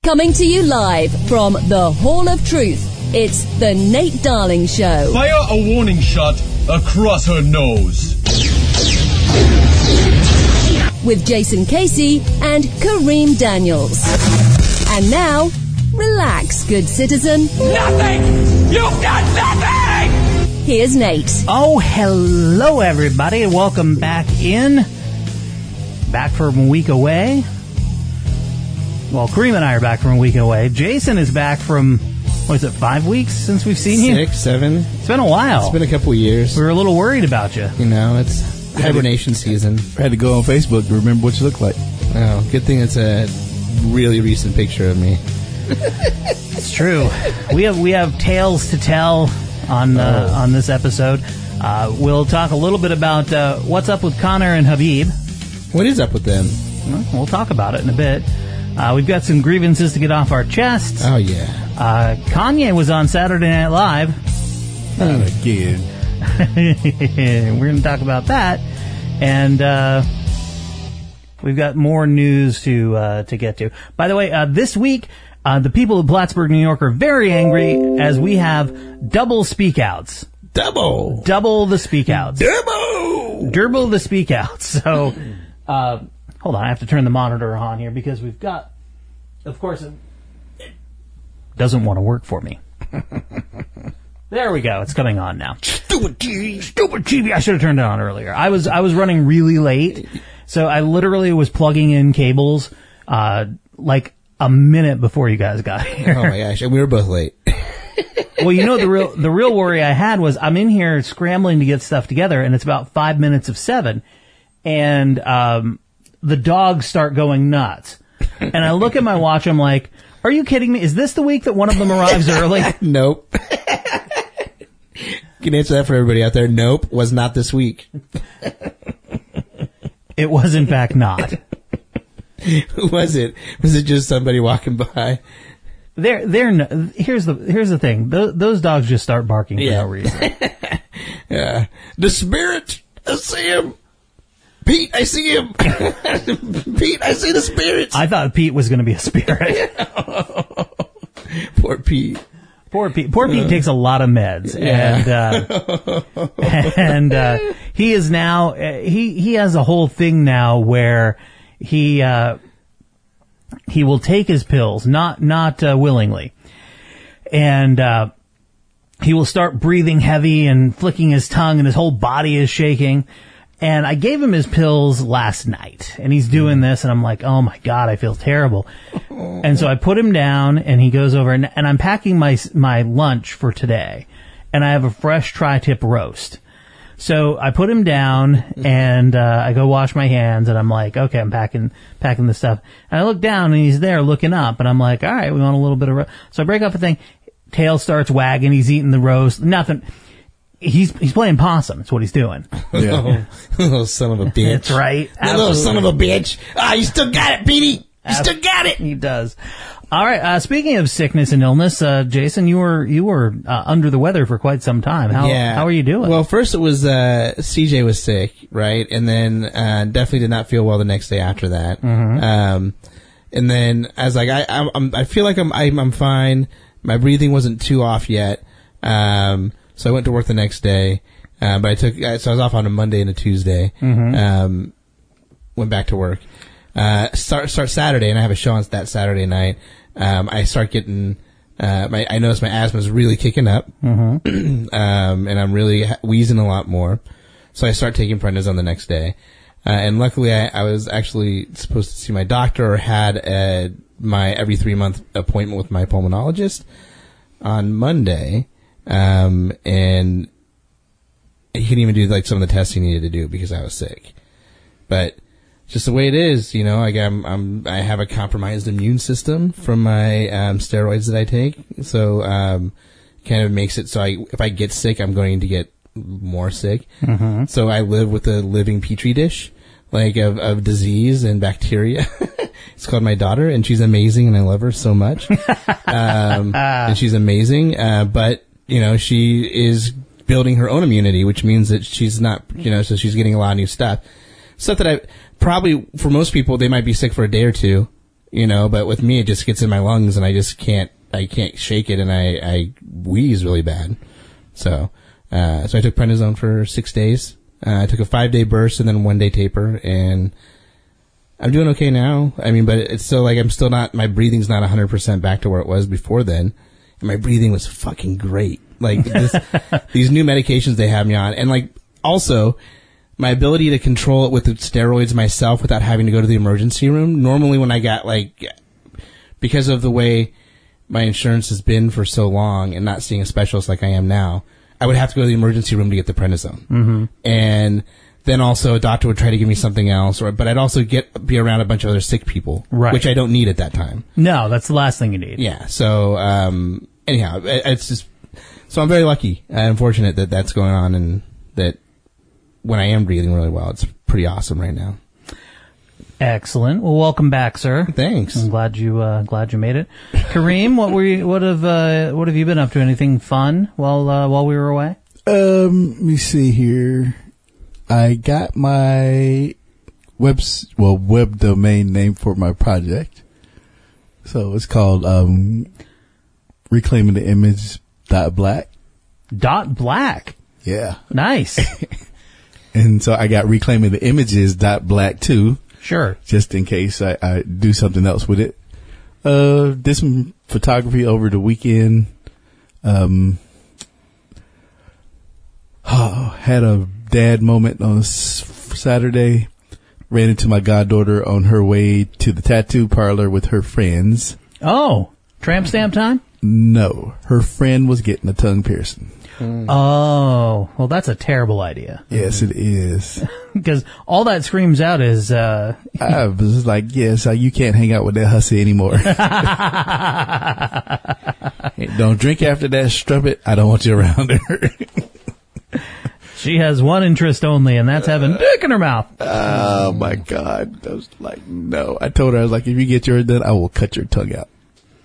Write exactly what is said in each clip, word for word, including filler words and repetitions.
Coming to you live from the Hall of Truth, it's the Nate Darling Show. Fire a warning shot across her nose. With Jason Casey and Kareem Daniels. And now, relax, good citizen. Nothing! You've done nothing! Here's Nate. Oh, hello, everybody, and welcome back in. Back from a week away. Well, Kareem and I are back from a week away. Jason is back from, what is it, five weeks since we've seen you? Six, seven. It's been a while. It's been a couple of years. We were a little worried about you. You know, it's hibernation season. I had to go on Facebook to remember what you look like. Oh, good thing it's a really recent picture of me. It's true. We have we have tales to tell on uh, Oh. on this episode. Uh, we'll talk a little bit about uh, what's up with Connor and Habib. What is up with them? Well, we'll talk about it in a bit. Uh, we've got some grievances to get off our chests. Oh, yeah. Uh, Kanye was on Saturday Night Live. Not again. We're going to talk about that. And uh, we've got more news to uh, to get to. By the way, uh, this week, uh, the people of Plattsburgh, New York are very angry as we have double speakouts. Double! Double the speakouts. Double! Double the speakouts. So, uh, hold on, I have to turn the monitor on here because we've got, of course, it, it doesn't want to work for me. There we go. It's coming on now. Stupid T V! Stupid T V. I should have turned it on earlier. I was I was running really late, so I literally was plugging in cables uh, like a minute before you guys got here. Oh, my gosh. And we were both late. Well, you know, the real the real worry I had was I'm in here scrambling to get stuff together, and it's about five minutes of seven, and um, the dogs start going nuts. And I look at my watch, I'm like, are you kidding me? Is this the week that one of them arrives early? Nope. You can answer that for everybody out there. Nope, was not this week. It was, in fact, not. Who was it? Was it just somebody walking by? They're, they're, no, here's the, here's the thing. Those, those dogs just start barking for Yeah. no reason. Yeah. The spirit! I see him! Pete, I see him! Pete, I see the spirits! I thought Pete was going to be a spirit. Poor Pete. Poor Pete. Poor Pete takes a lot of meds, Yeah. and uh, and uh, he is now uh, he he has a whole thing now where he uh, he will take his pills, not not uh, willingly, and uh, he will start breathing heavy and flicking his tongue, and his whole body is shaking. And I gave him his pills last night, and he's doing this, and I'm like, oh my God, I feel terrible. And so I put him down, and he goes over, and, and I'm packing my my lunch for today, and I have a fresh tri-tip roast. So I put him down, and uh, I go wash my hands, and I'm like, okay, I'm packing packing the stuff. And I look down, and he's there looking up, and I'm like, all right, we want a little bit of roast. So I break off a thing, tail starts wagging, he's eating the roast, nothing. He's he's playing possum. That's what he's doing. Yeah. Little son of a bitch. That's right. That little son of a bitch. Ah, you still got it, Petey. You still got it. He does. All right. Uh, speaking of sickness and illness, uh, Jason, you were you were uh, under the weather for quite some time. How yeah. how are you doing? Well, first it was uh, C J was sick, right, and then uh, definitely did not feel well the next day after that. Mm-hmm. Um, and then I was like, I I'm, I'm I feel like I'm I'm, I'm fine. My breathing wasn't too off yet. Um, so I went to work the next day. Uh, but I took, so I was off on a Monday and a Tuesday. Mm-hmm. Um, went back to work. Uh, start, start Saturday, and I have a show on that Saturday night. Um, I start getting, uh, my, I noticed my asthma's really kicking up. Mm-hmm. um, and I'm really wheezing a lot more. So I start taking prednisone the next day. Uh, and luckily I, I was actually supposed to see my doctor or had a, my every three month appointment with my pulmonologist on Monday. Um, and he couldn't even do like some of the tests he needed to do because I was sick. But just the way it is, you know, like I'm, I'm, I have a compromised immune system from my, um, steroids that I take. So, um, kind of makes it so I, if I get sick, I'm going to get more sick. Mm-hmm. So I live with a living petri dish, like of, of disease and bacteria. It's called my daughter, and she's amazing, and I love her so much. um, and she's amazing, uh, but, you know, she is building her own immunity, which means that she's not, you know, so she's getting a lot of new stuff. Stuff that I, probably, for most people, they might be sick for a day or two, you know, but with me, it just gets in my lungs and I just can't, I can't shake it and I, I wheeze really bad. So, uh, so I took prednisone for six days. Uh, I took a five day burst and then one day taper, and I'm doing okay now. I mean, but it's still like I'm still not, my breathing's not one hundred percent back to where it was before then. And my breathing was fucking great. Like this, these new medications they have me on. And like also my ability to control it with the steroids myself without having to go to the emergency room. Normally when I got like, because of the way my insurance has been for so long and not seeing a specialist like I am now, I would have to go to the emergency room to get the prednisone. Mm-hmm. And then also a doctor would try to give me something else, or but I'd also get be around a bunch of other sick people, right. which I don't need at that time. No, that's the last thing you need. Yeah. So um, anyhow, it, it's just so I'm very lucky and fortunate that that's going on, and that when I am breathing really well, it's pretty awesome right now. Excellent. Well, welcome back, sir. Thanks. I'm glad you uh, glad you made it. Kareem, what were you, what have uh, what have you been up to? Anything fun while uh, while we were away? Um, let me see here. I got my web well web domain name for my project, so it's called um, reclaiming the image dot black. Dot black. Yeah. Nice. And so I got reclaiming the images dot black too. Sure. Just in case I, I do something else with it. Uh, did some photography over the weekend. Um, oh, had a dad moment on Saturday. Ran into my goddaughter on her way to the tattoo parlor with her friends. Oh, tramp stamp time? No, her friend was getting a tongue piercing. Mm. Oh, well, that's a terrible idea. Yes, it is. Because all that screams out is, uh... I was like, yes, you can't hang out with that hussy anymore. Don't drink after that strumpet. I don't want you around her. She has one interest only, and that's having dick in her mouth. Oh, my God. I was like, no. I told her, I was like, if you get yours done, I will cut your tongue out.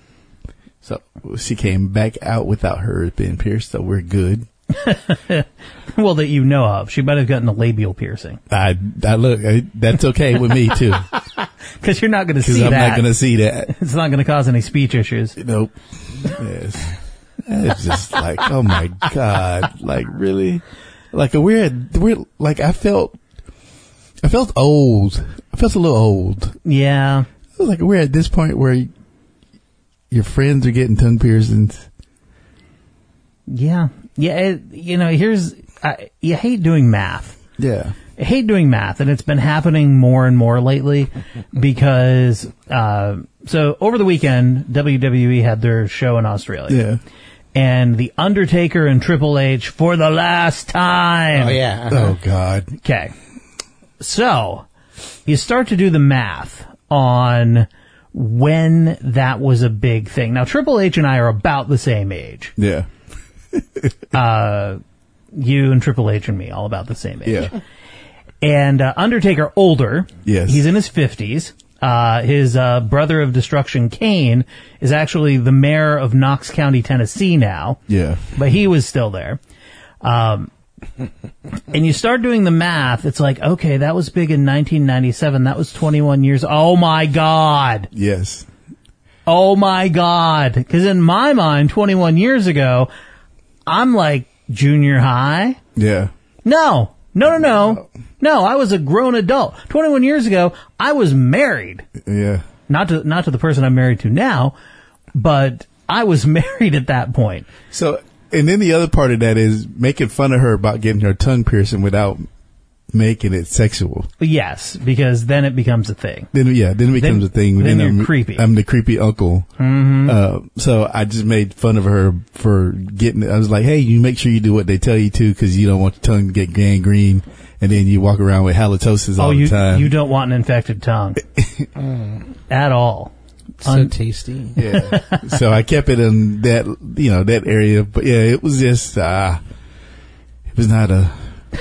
So she came back out without hers being pierced, so we're good. Well, that you know of. She might have gotten a labial piercing. I, I look, I, that's okay with me, too. Because you're not going to see I'm that. I'm not going to see that. It's not going to cause any speech issues. Nope. Yes. It's just like, oh, my God. Like, really? Like, a weird, weird, like, I felt, I felt old. I felt a little old. Yeah. It was like, we're at this point where your friends are getting tongue piercings. Yeah. Yeah. It, you know, here's, I, you hate doing math. Yeah. I hate doing math, and it's been happening more and more lately because, uh, so over the weekend, W W E had their show in Australia. Yeah. And The Undertaker and Triple H for the last time. Oh, yeah. Uh-huh. Oh, God. Okay. So, you start to do the math on when that was a big thing. Now, Triple H and I are about the same age. Yeah. uh, you and Triple H and me, all about the same age. Yeah. And uh, Undertaker, older. Yes. He's in his fifties. Uh, his uh, brother of destruction, Kane, is actually the mayor of Knox County, Tennessee now. Yeah. But he was still there. Um, and you start doing the math, it's like, okay, that was big in nineteen ninety-seven. That was twenty-one years. Oh, my God. Yes. Oh, my God. Because in my mind, twenty-one years ago, I'm like junior high. Yeah. No. No, no, no. No, I was a grown adult. twenty-one years ago, I was married. Yeah. Not to not to the person I'm married to now, but I was married at that point. So, and then the other part of that is making fun of her about getting her tongue piercing without making it sexual. Yes, because then it becomes a thing. Then yeah, then it becomes Then- a thing. then you're I'm, creepy. I'm the creepy uncle. Mm-hmm. Uh, so I just made fun of her for getting it. I was like, hey, you make sure you do what they tell you to because you don't want your tongue to get gangrene, and then you walk around with halitosis all Oh, you the time. you don't want an infected tongue at all. So Un- tasty. Yeah. So I kept it in that, you know, that area. But yeah, it was just, uh, it was not a,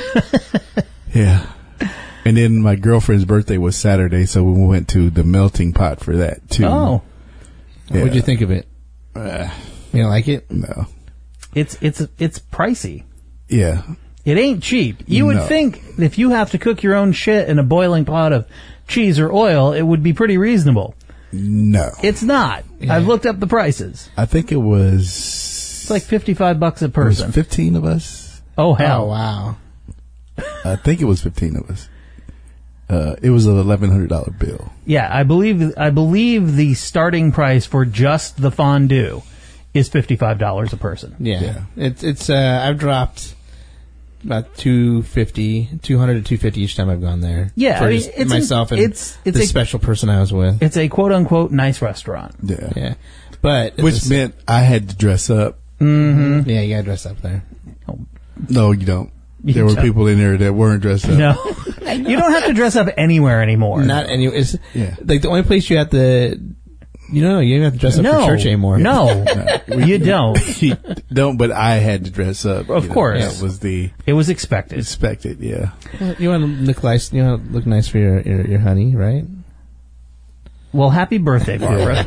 yeah. And then my girlfriend's birthday was Saturday, so we went to the melting pot for that too. Oh, Yeah. What'd you think of it? Uh, You don't like it? no. it's it's it's pricey. Yeah. It ain't cheap. You would No. think if you have to cook your own shit in a boiling pot of cheese or oil, it would be pretty reasonable. No. It's not. Yeah. I've looked up the prices. I think it was... It's like fifty-five bucks a it was person. fifteen of us. Oh, hell. Oh, wow. I think it was fifteen of us. Uh, it was an eleven hundred dollars bill. Yeah, I believe I believe the starting price for just the fondue is fifty-five dollars a person. Yeah. Yeah. It's, it's, uh, I've dropped about two fifty, two hundred to two fifty each time I've gone there. Yeah, For I mean, just it's myself an- and it's- it's the a- special person I was with. It's a quote-unquote nice restaurant. Yeah. Yeah. But, Which it's- meant I had to dress up. Mm-hmm. yeah, you gotta dress up there. No, you don't. You There were don't. people in there that weren't dressed up. No. You don't have to dress up anywhere anymore. Not any, it's, Yeah. like the only place you have to, you know, you don't have to dress up no. for church anymore. No. You don't. You don't, but I had to dress up. Of you know. course. That was the It was expected. expected, yeah. Well, you want to look nice, you want to look nice for your, your, your honey, right? Well, happy birthday, Barbara.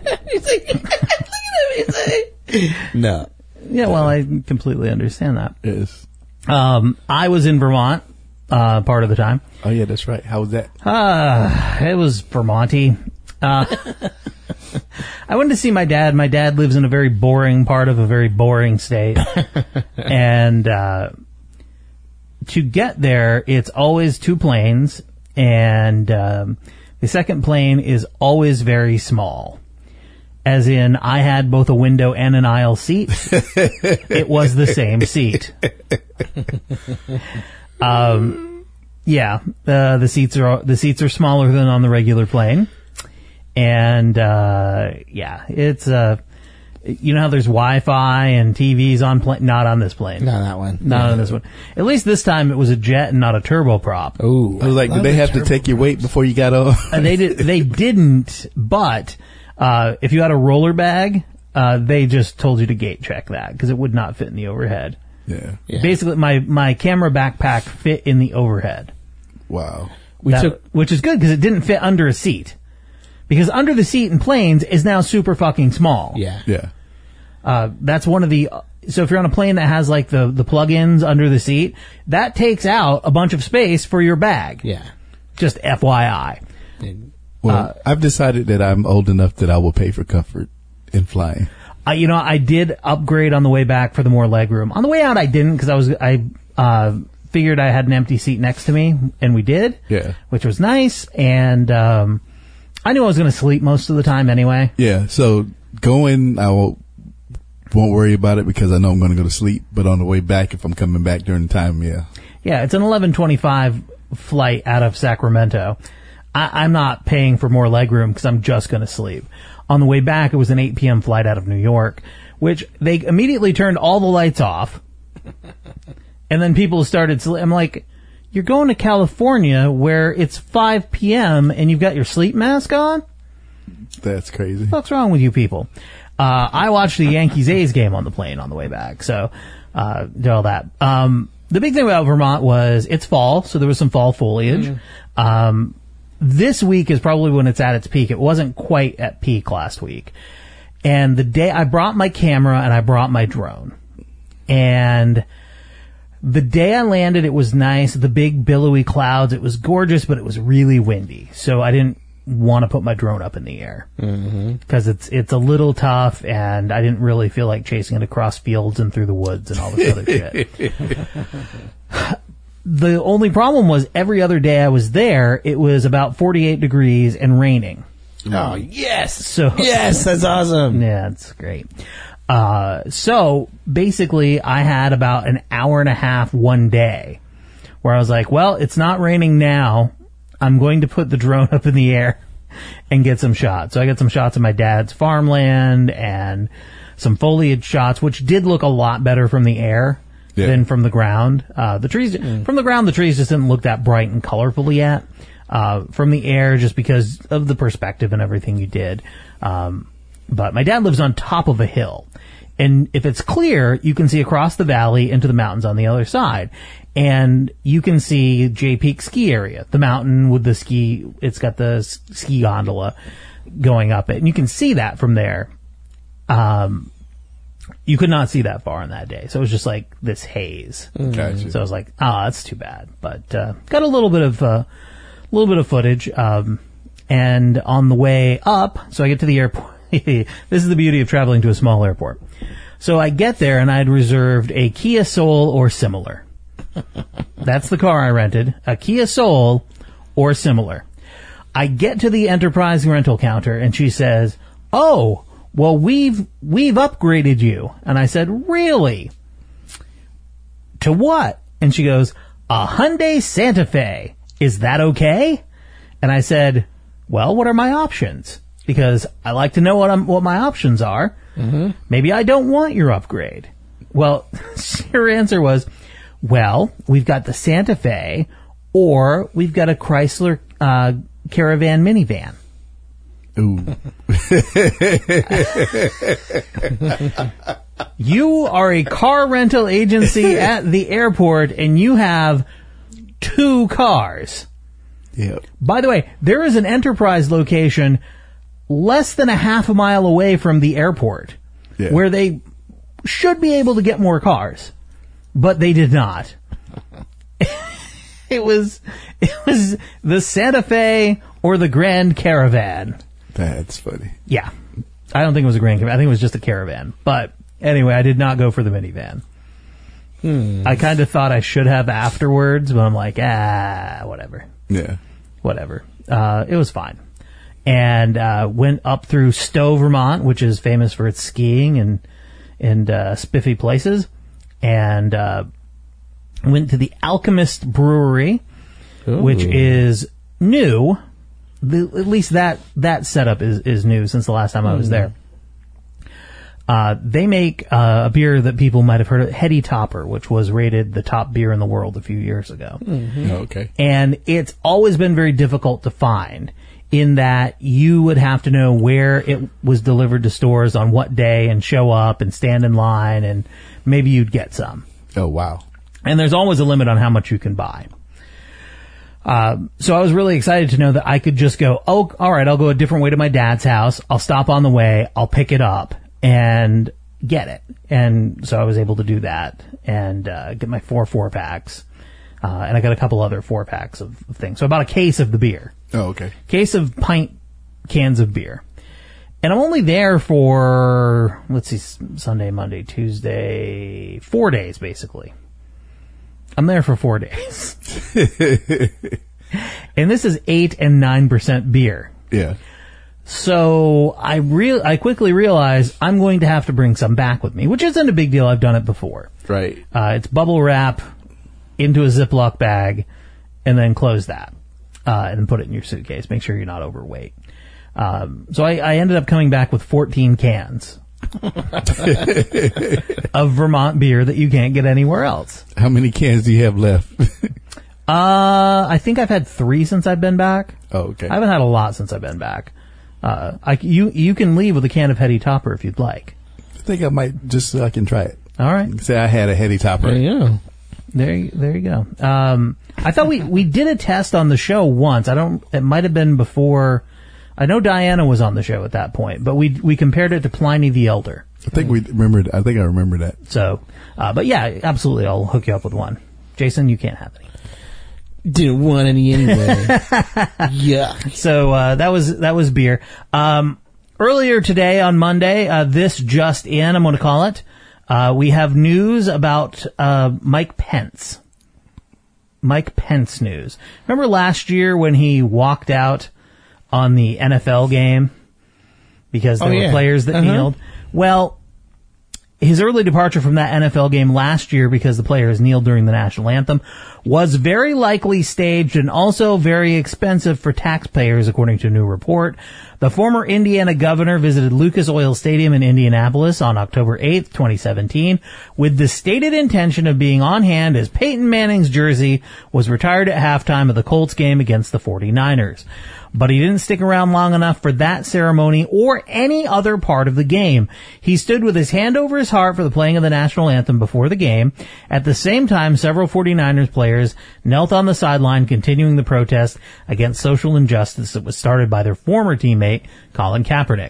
No. Yeah, well, I completely understand that. Yes. Um, I was in Vermont uh, part of the time. Oh, yeah, that's right. How was that? Uh, it was Vermonty. Uh, I went to see my dad. My dad lives in a very boring part of a very boring state. And uh, to get there, it's always two planes. And um, the second plane is always very small. As in, I had both a window and an aisle seat. It was the same seat. Um, yeah, uh, the seats are the seats are smaller than on the regular plane, and uh, yeah, it's uh, you know how there's Wi-Fi and T Vs on plane, not on this plane, Not that one. not on this one. At least this time it was a jet and not a turboprop. Ooh. I was like, did they have to take your weight before you got on? And they did. They didn't. But uh, if you had a roller bag, uh, they just told you to gate check that because it would not fit in the overhead. Yeah. Yeah. Basically, my my camera backpack fit in the overhead, Wow. We That- took, which is good because it didn't fit under a seat. Because under the seat in planes is now super fucking small. yeah. Yeah. Uh, that's one of the. So if you're on a plane that has like the the plug-ins under the seat, that takes out a bunch of space for your bag. Yeah. Just F Y I. And Well, I've decided that I'm old enough that I will pay for comfort in flying. Uh, you know, I did upgrade on the way back for the more legroom. On the way out, I didn't because I was I uh, figured I had an empty seat next to me, and we did. Yeah. Which was nice, and um, I knew I was going to sleep most of the time anyway. Yeah. So going, I won't, won't worry about it because I know I'm going to go to sleep. But on the way back, if I'm coming back during the time, yeah. Yeah, it's an eleven twenty-five flight out of Sacramento. I, I'm not paying for more legroom because I'm just going to sleep. On the way back, it was an eight p.m. flight out of New York, which they immediately turned all the lights off. And then people started, sl- I'm like, you're going to California where it's five p.m. and you've got your sleep mask on? That's crazy. What's wrong with you people? Uh, I watched the Yankees A's game on the plane on the way back, so uh, did all that. Um, the big thing about Vermont was it's fall, so there was some fall foliage. Mm-hmm. Um, this week is probably when it's at its peak. It wasn't quite at peak last week. And the day I brought my camera and I brought my drone. And the day I landed, it was nice. The big billowy clouds, it was gorgeous, but it was really windy. So I didn't want to put my drone up in the air because it's it's a little tough, and I didn't really feel like chasing it across fields and through the woods and all this other shit. The only problem was every other day I was there, it was about forty-eight degrees and raining. oh, yes. So Yes, that's awesome. yeah, it's great. Uh, so basically, I had about an hour and a half one day where I was like, well, it's not raining now. I'm going to put the drone up in the air and get some shots. So I got some shots of my dad's farmland and some foliage shots, which did look a lot better from the air Yeah. than from the ground. Uh, the trees, from the ground, the trees just didn't look that bright and colorful yet. Uh, from the air, just because of the perspective and everything you did. Um, but my dad lives on top of a hill. And if it's clear, you can see across the valley into the mountains on the other side. And you can see Jay Peak ski area, the mountain with the ski, it's got the s- ski gondola going up it. And you can see that from there. Um, you could not see that far on that day. So it was just like this haze. Gotcha. So I was like, ah, that's too bad. But, uh, got a little bit of, uh, little bit of footage. Um, And on the way up, so I get to the airport. This is the beauty of traveling to a small airport. So I get there, and I'd reserved a Kia Soul or similar. That's the car I rented, a Kia Soul or similar. I get to the Enterprise rental counter, and she says, "Oh, well, we've we've upgraded you." And I said, "Really? To what?" And she goes, "A Hyundai Santa Fe. Is that okay?" And I said, "Well, what are my options? Because I like to know what I'm, what my options are. Mm-hmm. Maybe I don't want your upgrade." Well, her answer was, "Well, we've got the Santa Fe, or we've got a Chrysler uh, Caravan minivan." Ooh. You are a car rental agency at the airport, and you have two cars. Yeah. By the way, there is an Enterprise location less than a half a mile away from the airport, yeah, where they should be able to get more cars, but they did not. It was, it was the Santa Fe or the Grand Caravan. That's funny. Yeah. I don't think it was a Grand Caravan. I think it was just a Caravan. But anyway, I did not go for the minivan. Hmm. I kind of thought I should have afterwards, but I'm like, ah, whatever. Yeah. Whatever. Uh, it was fine. And, uh, went up through Stowe, Vermont, which is famous for its skiing and, and, uh, spiffy places. And, uh, went to the Alchemist Brewery, Ooh. which is new. The, at least that, that setup is, is new since the last time I was mm. there. Uh, they make uh, a beer that people might have heard of, Heady Topper, which was rated the top beer in the world a few years ago. Mm-hmm. Oh, okay. And it's always been very difficult to find, in that you would have to know where it was delivered to stores on what day and show up and stand in line, and maybe you'd get some. Oh, wow. And there's always a limit on how much you can buy. Uh, so I was really excited to know that I could just go, oh, all right, I'll go a different way to my dad's house. I'll stop on the way. I'll pick it up and get it. And so I was able to do that and uh, get my four four packs. Uh, and I got a couple other four packs of, of things. So I bought a case of the beer. Oh, okay. Case of pint cans of beer. And I'm only there for, let's see, Sunday, Monday, Tuesday, four days, basically. I'm there for four days. And this is eight and nine percent beer. Yeah. So I real I quickly realized I'm going to have to bring some back with me, which isn't a big deal. I've done it before. Right. Uh, it's bubble wrap into a Ziploc bag and then close that. Uh, and then put it in your suitcase. Make sure you're not overweight. Um, so I, I ended up coming back with fourteen cans of Vermont beer that you can't get anywhere else. How many cans do you have left? uh, I think I've had three since I've been back. Oh, okay. I haven't had a lot since I've been back. Uh, I, you, you can leave with a can of Heady Topper if you'd like. I think I might just so I can try it. All right. Say I had a Heady Topper. There you go. There, you- there you go. Um, I thought we, we did a test on the show once. I don't, it might have been before, I know Diana was on the show at that point, but we, we compared it to Pliny the Elder. I think we remembered, I think I remember that. So, uh, but yeah, absolutely, I'll hook you up with one. Jason, you can't have any. Didn't want any anyway. Yeah. So, uh, that was, that was beer. Um, earlier today on Monday, uh, this just in, I'm going to call it, uh, we have news about, uh, Mike Pence. Mike Pence news. Remember last year when he walked out on the N F L game because there oh, were yeah. players that uh-huh. kneeled? Well, his early departure from that N F L game last year because the players kneeled during the national anthem was very likely staged and also very expensive for taxpayers, according to a new report. The former Indiana governor visited Lucas Oil Stadium in Indianapolis on October eighth, twenty seventeen, with the stated intention of being on hand as Peyton Manning's jersey was retired at halftime of the Colts game against the forty-niners. But he didn't stick around long enough for that ceremony or any other part of the game. He stood with his hand over his heart for the playing of the national anthem before the game. At the same time, several forty-niners players knelt on the sideline, continuing the protest against social injustice that was started by their former teammate, Colin Kaepernick.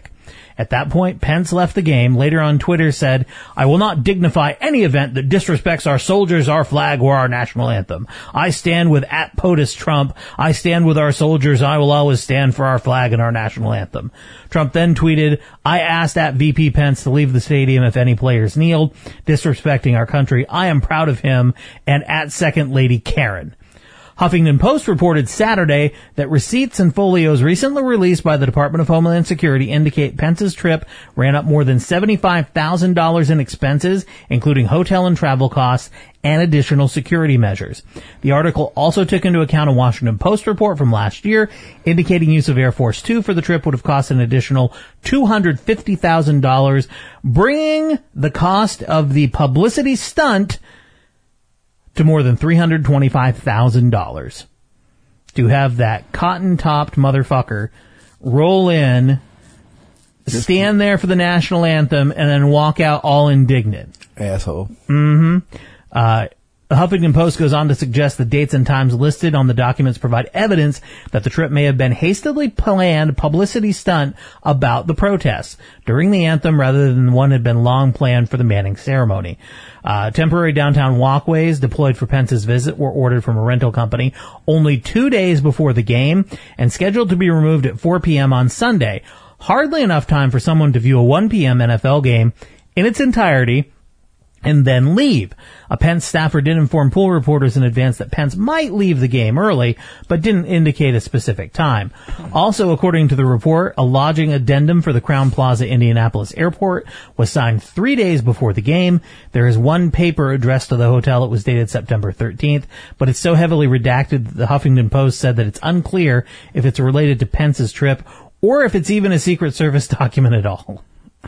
At that point, Pence left the game. Later on Twitter said, I will not dignify any event that disrespects our soldiers, our flag, or our national anthem. I stand with at POTUS Trump. I stand with our soldiers. I will always stand for our flag and our national anthem. Trump then tweeted, I asked at V P Pence to leave the stadium if any players kneeled, disrespecting our country. I am proud of him, and at Second Lady Karen. Huffington Post reported Saturday that receipts and folios recently released by the Department of Homeland Security indicate Pence's trip ran up more than seventy-five thousand dollars in expenses, including hotel and travel costs and additional security measures. The article also took into account a Washington Post report from last year indicating use of Air Force Two for the trip would have cost an additional two hundred fifty thousand dollars, bringing the cost of the publicity stunt to more than three hundred twenty-five thousand dollars to have that cotton-topped motherfucker roll in, stand there for the national anthem, and then walk out all indignant. Asshole. Mm-hmm. Uh, the Huffington Post goes on to suggest the dates and times listed on the documents provide evidence that the trip may have been hastily planned publicity stunt about the protests during the anthem rather than one had been long planned for the Manning ceremony. Uh, temporary downtown walkways deployed for Pence's visit were ordered from a rental company only two days before the game and scheduled to be removed at four p.m. on Sunday. Hardly enough time for someone to view a one p.m. N F L game in its entirety and then leave. A Pence staffer did inform pool reporters in advance that Pence might leave the game early, but didn't indicate a specific time. Also, according to the report, a lodging addendum for the Crowne Plaza Indianapolis Airport was signed three days before the game. There is one paper addressed to the hotel. It was dated September thirteenth, but it's so heavily redacted that the Huffington Post said that it's unclear if it's related to Pence's trip or if it's even a Secret Service document at all.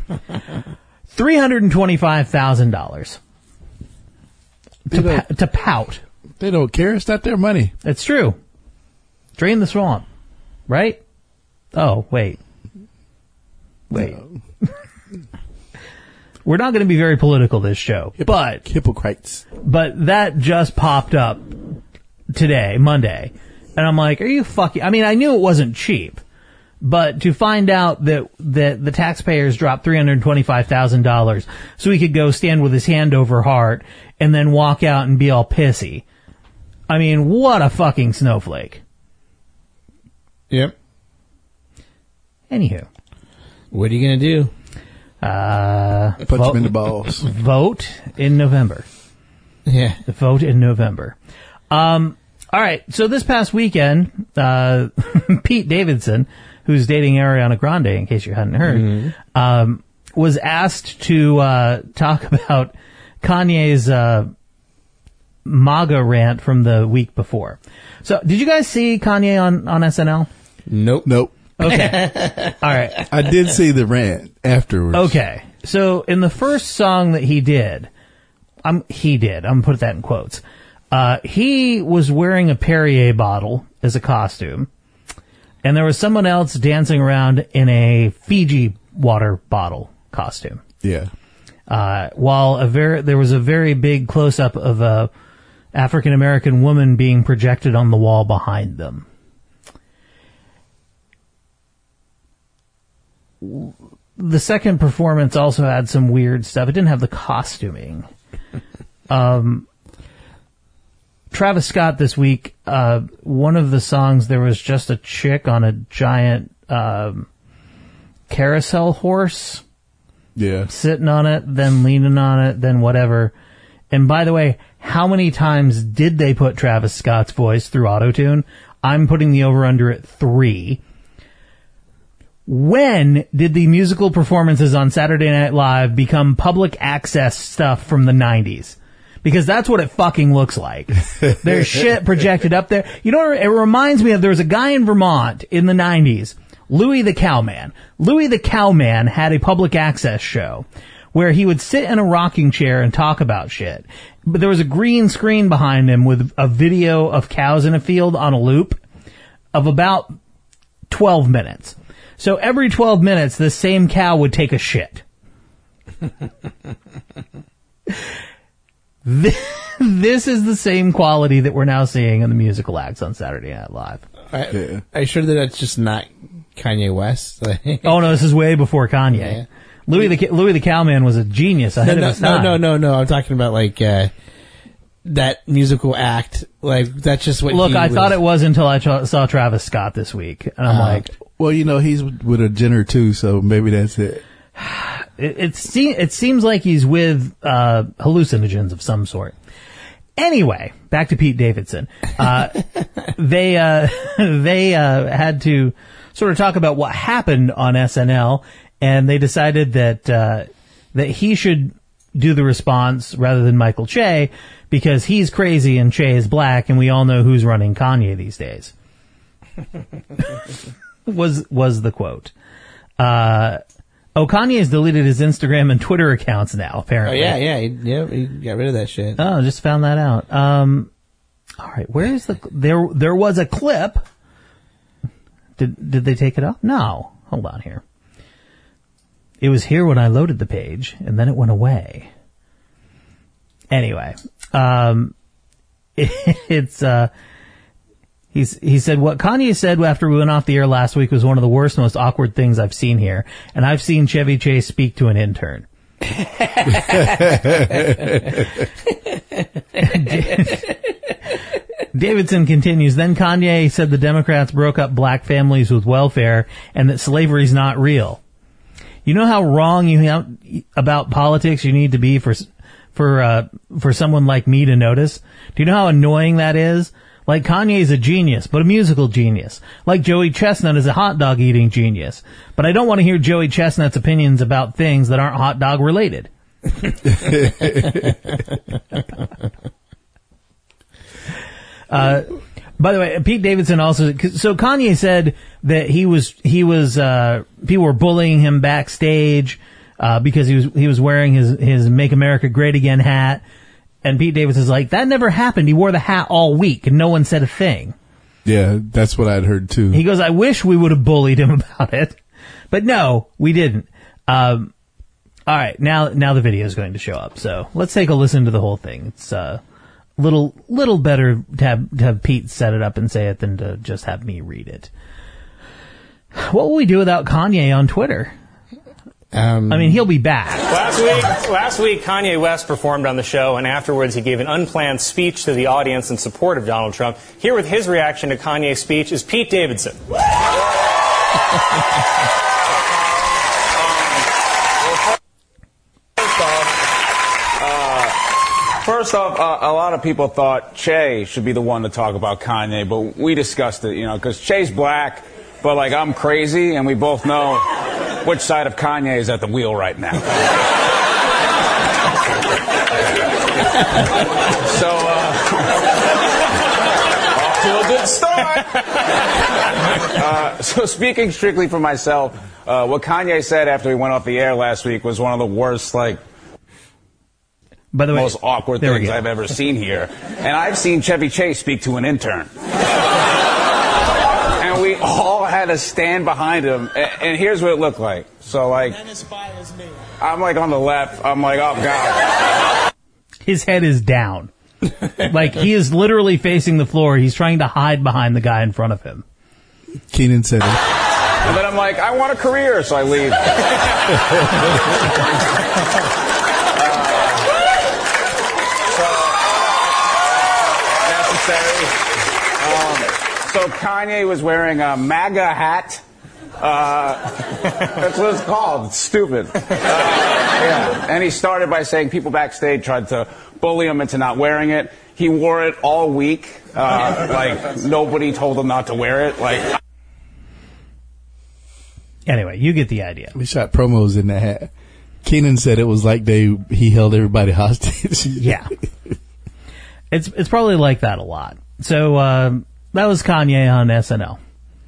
three hundred twenty-five thousand dollars to, pa- to pout. They don't care. It's not their money. It's true. Drain the swamp. Right? Oh, wait. Wait. No. We're not going to be very political this show. Hip- but Hypocrites. But that just popped up today, Monday. And I'm like, are you fucking... I mean, I knew it wasn't cheap. But to find out that, that the taxpayers dropped three hundred twenty-five thousand dollars so he could go stand with his hand over heart and then walk out and be all pissy. I mean, what a fucking snowflake. Yep. Anywho. What are you going to do? Uh, Punch vote, him in the balls. Vote in November. Yeah. Vote in November. Um, all right. So this past weekend, uh, Pete Davidson, who's dating Ariana Grande, in case you hadn't heard, mm-hmm. um, was asked to uh, talk about Kanye's uh, MAGA rant from the week before. So, did you guys see Kanye on, on S N L? Nope. Nope. Okay. All right. I did see the rant afterwards. Okay. So, in the first song that he did, um, he did, I'm going to put that in quotes, uh, he was wearing a Perrier bottle as a costume. And there was someone else dancing around in a Fiji water bottle costume. Yeah. Uh, while a very, there was a very big close-up of a African-American woman being projected on the wall behind them. The second performance also had some weird stuff. It didn't have the costuming. Um, Travis Scott this week, uh, one of the songs, there was just a chick on a giant um, carousel horse. Yeah. Sitting on it, then leaning on it, then whatever. And by the way, how many times did they put Travis Scott's voice through autotune? I'm putting the over-under at three. When did the musical performances on Saturday Night Live become public access stuff from the nineties? Because that's what it fucking looks like. There's shit projected up there. You know, it reminds me of, there was a guy in Vermont in the nineties, Louis the Cowman. Louis the Cowman had a public access show where he would sit in a rocking chair and talk about shit. But there was a green screen behind him with a video of cows in a field on a loop of about twelve minutes. So every twelve minutes, the same cow would take a shit. This is the same quality that we're now seeing in the musical acts on Saturday Night Live. I, yeah. Are you sure that that's just not Kanye West. Oh no, this is way before Kanye. Yeah. Louis the Louis the Cowman was a genius ahead no, of his no, time. no, no, no, no. I'm talking about like uh, that musical act. Like that's just what. Look, he I was. thought it was until I tra- saw Travis Scott this week, and I'm Uh, like, Well, you know, he's with a Jenner too, so maybe that's it. it it, se- it seems like he's with uh, hallucinogens of some sort. Anyway, back to Pete Davidson. Uh, they uh, they uh, had to sort of talk about what happened on S N L, and they decided that uh, that he should do the response rather than Michael Che because he's crazy and Che is black, and we all know who's running Kanye these days. was was the quote. Uh, oh, Kanye's deleted his Instagram and Twitter accounts now, Oh apparently. yeah, yeah, he, yeah. He got rid of that shit. Oh, just found that out. Um, all right, where is the there? There was a clip. Did did they take it off? No. Hold on here. It was here when I loaded the page, and then it went away. Anyway, um, it, it's uh, he's he said what Kanye said after we went off the air last week was one of the worst, most awkward things I've seen here, and I've seen Chevy Chase speak to an intern. Davidson continues, then Kanye said the Democrats broke up black families with welfare and that slavery's not real. You know how wrong you know about politics you need to be for for uh, for someone like me to notice? Do you know how annoying that is? Like Kanye's a genius, but a musical genius. Like Joey Chestnut is a hot dog eating genius. But I don't want to hear Joey Chestnut's opinions about things that aren't hot dog related. uh, by the way, Pete Davidson also, so Kanye said that he was, he was, uh, people were bullying him backstage, uh, because he was, he was wearing his, his Make America Great Again hat. And Pete Davidson's like, that never happened. He wore the hat all week and no one said a thing. Yeah, that's what I'd heard too. He goes, I wish we would have bullied him about it. But no, we didn't. Um, all right, now now the video is going to show up. So let's take a listen to the whole thing. It's a uh, little little better to have, to have Pete set it up and say it than to just have me read it. What will we do without Kanye on Twitter? Um, I mean, he'll be back. Last week, last week, Kanye West performed on the show, and afterwards he gave an unplanned speech to the audience in support of Donald Trump. Here with his reaction to Kanye's speech is Pete Davidson. First off, uh, a lot of people thought Che should be the one to talk about Kanye, but we discussed it, you know, because Che's black, but, like, I'm crazy, and we both know which side of Kanye is at the wheel right now. So, uh, off to a good start. Uh, so, speaking strictly for myself, uh, what Kanye said after we went off the air last week was one of the worst, like, By the way, most awkward things I've ever seen here. And I've seen Chevy Chase speak to an intern. And we all had to stand behind him. And here's what it looked like. So, like, I'm, like, on the left. I'm like, oh, God. His head is down. Like, he is literally facing the floor. He's trying to hide behind the guy in front of him. Keenan said it. And then I'm like, I want a career, so I leave. Um, so Kanye was wearing a MAGA hat. Uh, that's what it's called. It's stupid. Uh, yeah. And he started by saying people backstage tried to bully him into not wearing it. He wore it all week. Uh, like, nobody told him not to wear it. Like. Anyway, you get the idea. We shot promos in that hat. Keenan said it was like they he held everybody hostage. Yeah. It's it's probably like that a lot. So um, that was Kanye on S N L.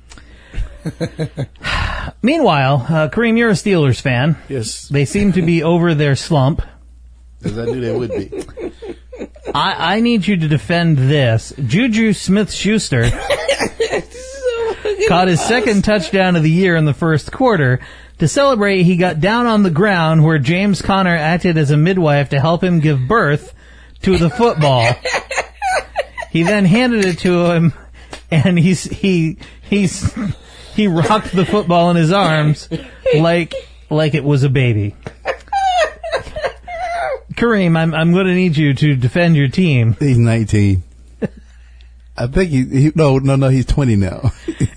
Meanwhile, uh, Kareem, you're a Steelers fan. Yes. They seem to be over their slump. As I knew they would be. I, I need you to defend this. Juju Smith-Schuster caught his second touchdown of the year in the first quarter. To celebrate, he got down on the ground where James Conner acted as a midwife to help him give birth to the football. He then handed it to him, and he's he he's he rocked the football in his arms like like it was a baby. Kareem, I'm I'm going to need you to defend your team. He's nineteen. I think he, he no no no he's twenty now.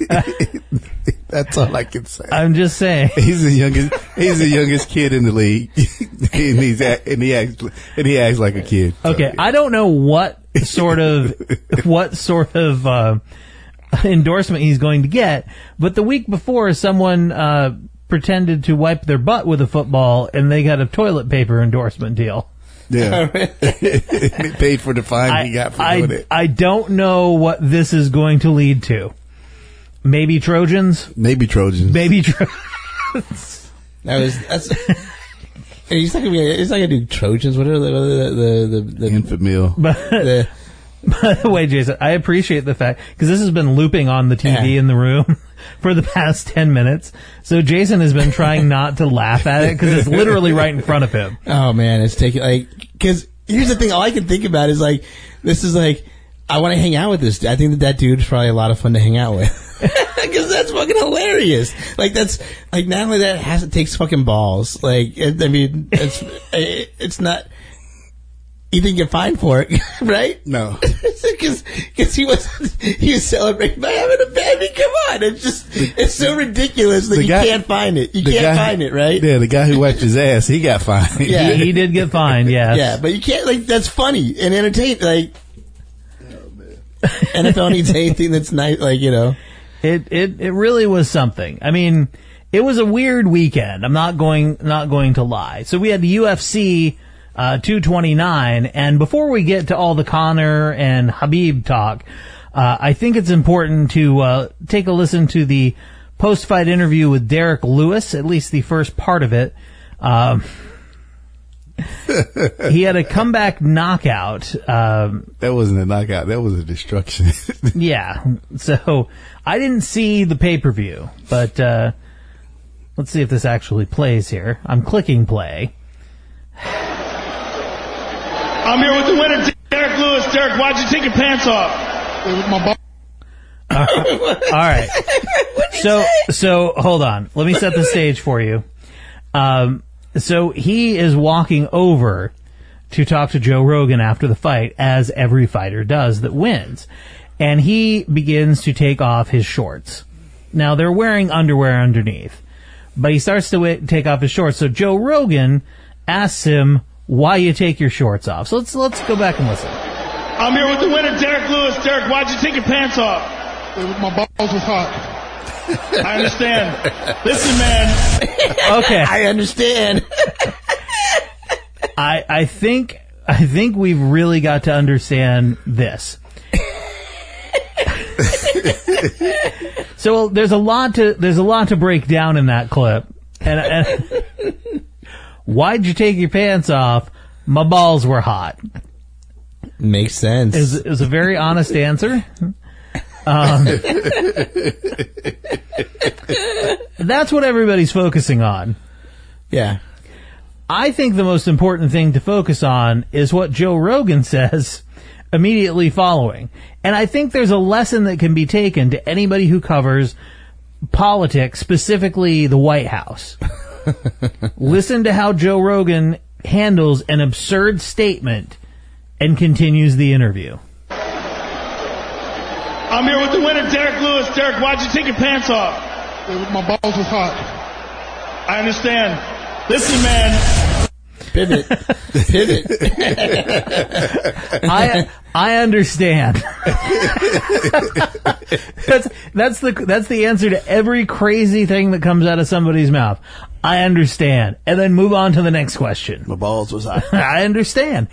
That's all I can say. I'm just saying. He's the youngest. He's the youngest kid in the league, and he's act, and he acts and he acts like a kid. So. Okay, I don't know what sort of what sort of uh, endorsement he's going to get, but the week before, someone uh, pretended to wipe their butt with a football, and they got a toilet paper endorsement deal. Yeah, he paid for the fine I, he got for I, doing it. I don't know what this is going to lead to. Maybe Trojans. Maybe Trojans. Maybe Trojans. That was that's. He's not gonna be. It's not gonna do Trojans. What are the the the the, the infant meal? But, the, by the way, Jason, I appreciate the fact because this has been looping on the T V yeah. in the room for the past ten minutes. So Jason has been trying not to laugh at it because it's literally right in front of him. Oh man, it's taking like because here's the thing. All I can think about is like this is like I want to hang out with this. I think that that dude's probably a lot of fun to hang out with. Because that's fucking hilarious. Like that's like not only that it has it takes fucking balls. Like it, I mean it's it, it's not. You didn't get fined for it, right? No, because because he was he was celebrating by having a baby. Come on, it's just it's so ridiculous that you guy, can't find it. You the can't guy, find it, right? Yeah, the guy who wiped his ass, he got fined. Yeah, he, he did get fined. Yes. Yeah, but you can't like that's funny and entertaining. Like N F L needs anything that's nice, like you know. It it it really was something. I mean, it was a weird weekend. I'm not going not going to lie. So we had the U F C uh, two twenty-nine, and before we get to all the Conor and Khabib talk, uh, I think it's important to uh, take a listen to the post-fight interview with Derek Lewis, at least the first part of it. Um, he had a comeback knockout. Um, that wasn't a knockout. That was a destruction. yeah. So I didn't see the pay-per-view, but uh, let's see if this actually plays here. I'm clicking play. I'm here with the winner, Derek Lewis. Derek, why'd you take your pants off? It was my ball. Uh, all right. So, so hold on. Let me set the stage for you. Um, so he is walking over to talk to Joe Rogan after the fight, as every fighter does that wins. And he begins to take off his shorts. Now, they're wearing underwear underneath, but he starts to w- take off his shorts. So Joe Rogan asks him why you take your shorts off. So let's let's go back and listen. I'm here with the winner, Derek Lewis. Derek, why'd you take your pants off? It was, my balls was hot. I understand. Listen, man. Okay. I understand. I I think I think we've really got to understand this. So there's a lot to there's a lot to break down in that clip. And, and why'd you take your pants off? My balls were hot. Makes sense. It was, it was a very honest answer. Um, that's what everybody's focusing on. Yeah. I think the most important thing to focus on is what Joe Rogan says immediately following. And I think there's a lesson that can be taken to anybody who covers politics, specifically the White House. Listen to how Joe Rogan handles an absurd statement and continues the interview. I'm here with the winner, Derek Lewis. Derek, why'd you take your pants off? It was, my balls was hot. I understand. Listen, man. Pivot. Pivot. I I understand. that's that's the that's the answer to every crazy thing that comes out of somebody's mouth. I understand, and then move on to the next question. My balls was hot. I understand.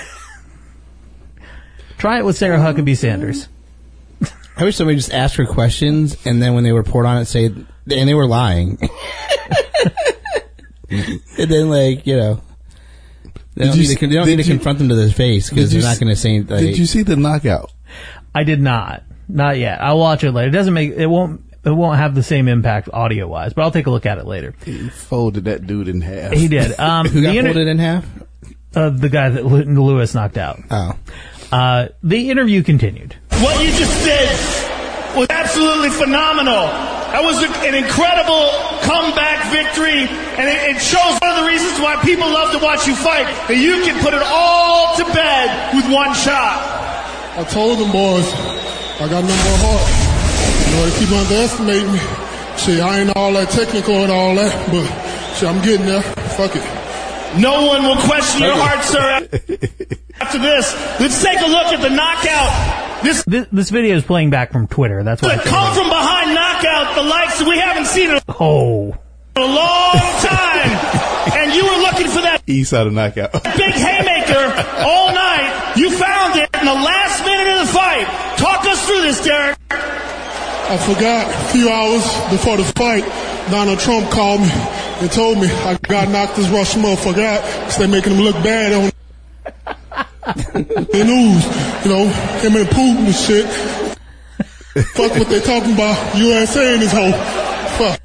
Try it with Sarah Huckabee Sanders. I wish somebody just asked her questions, and then when they report on it, say, and they were lying. And then, like, you know, they don't, you, need, to, they don't need to you, confront them to their face, because they're not going to say, like... Did you see the knockout? I did not. Not yet. I'll watch it later. It doesn't make, it won't, it won't have the same impact audio-wise, but I'll take a look at it later. He folded that dude in half. He did. Um, Who got inter- folded in half? Uh, the guy that Lewis knocked out. Oh. Uh, the interview continued. What you just did was absolutely phenomenal. That was a, an incredible comeback victory, and it, it shows one of the reasons why people love to watch you fight, that you can put it all to bed with one shot. I told them boys, I got no more heart. You know, they keep underestimating me. Shit, I ain't all that technical and all that, but shit, I'm getting there. Fuck it. No one will question your heart, sir. After this, let's take a look at the knockout. This This, this video is playing back from Twitter. That's the why. come from behind knockout, the likes that we haven't seen in Oh. a long time. And you were looking for that He saw the knockout. big haymaker all night. You found it in the last minute of the fight. Talk us through this, Derek. I forgot a few hours before the fight, Donald Trump called me and told me I got knocked this Russian motherfucker out because they're making him look bad on the news. You know, him and Putin and shit. Fuck what they talking about. U S A and his whole. Fuck.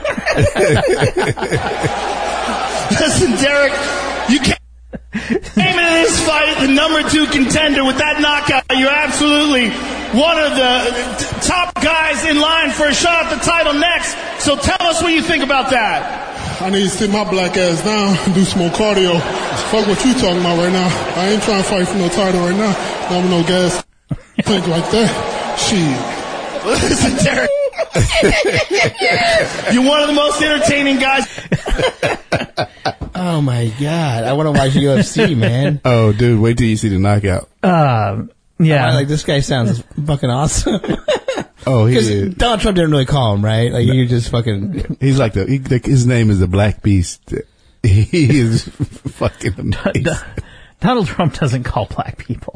Listen, Derek, you came into this fight the number two contender with that knockout. You're absolutely one of the top guys in line for a shot at the title next. So tell us what you think about that. I need to sit my black ass down and do some more cardio. Fuck what you talking about right now. I ain't trying to fight for no title right now. Not with no gas. Think like that. Shit. Listen, Derek. You're one of the most entertaining guys. Oh my god, I want to watch U F C, man. Oh, dude, wait till you see the knockout. Um, yeah. I, like this guy sounds fucking awesome. Oh, he Because is. Donald Trump didn't really call him, right? Like you just fucking. He's like the, he, like, his name is the Black Beast. He is fucking amazing. Donald Trump doesn't call black people.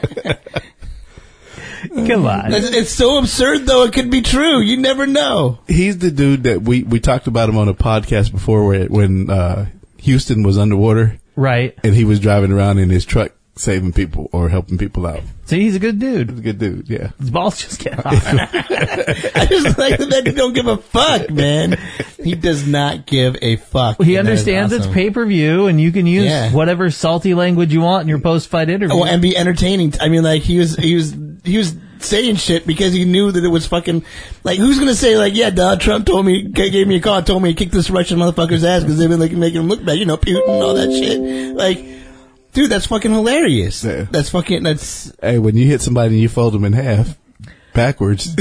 Come on. It's, it's so absurd, though. It could be true. You never know. He's the dude that we, we talked about him on a podcast before where, when, uh, Houston was underwater. Right. And he was driving around in his truck saving people or helping people out. See, he's a good dude. He's a good dude, yeah. His balls just get hot. I just like the man who don't give a fuck, man. He does not give a fuck. He And that is understands awesome. it's pay-per-view, and you can use Yeah. whatever salty language you want in your post-fight interview. Oh, and be entertaining. I mean, like he was, he was, he was saying shit because he knew that it was fucking. Like, who's gonna say like, yeah, Donald Trump told me, gave me a call, told me to kick this Russian motherfucker's ass because they've been like making him look bad, you know, Putin and all that shit. Like, dude, that's fucking hilarious. Yeah. That's fucking. That's. Hey, when you hit somebody and you fold them in half backwards.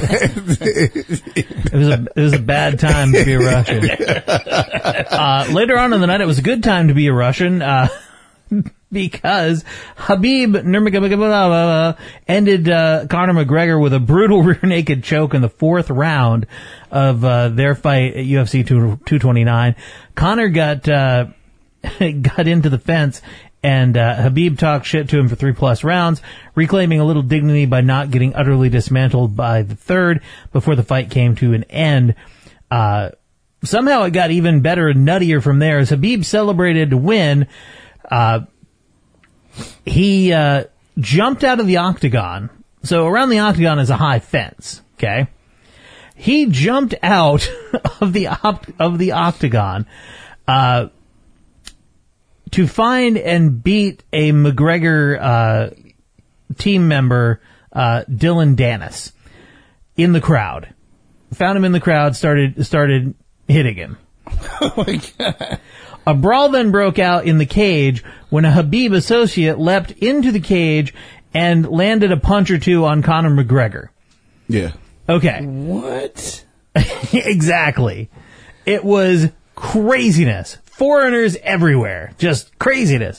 It was a it was a bad time to be a Russian. Uh, later on in the night, it was a good time to be a Russian uh, because Habib Nurmagomedov ended uh, Conor McGregor with a brutal rear naked choke in the fourth round of uh, their fight at U F C two twenty-nine. Conor got uh, got into the fence. And uh, Habib talked shit to him for three plus rounds, reclaiming a little dignity by not getting utterly dismantled by the third before the fight came to an end. Uh, somehow it got even better and nuttier from there. As Habib celebrated to win, uh, he uh, jumped out of the octagon. So around the octagon is a high fence, okay? He jumped out of the op- of the octagon, uh, to find and beat a McGregor uh, team member, uh, Dylan Dennis, in the crowd. Found him in the crowd, started started hitting him. Oh my god! A brawl then broke out in the cage when a Habib associate leapt into the cage and landed a punch or two on Conor McGregor. Yeah. Okay. What? Exactly. It was craziness. Foreigners everywhere. Just craziness.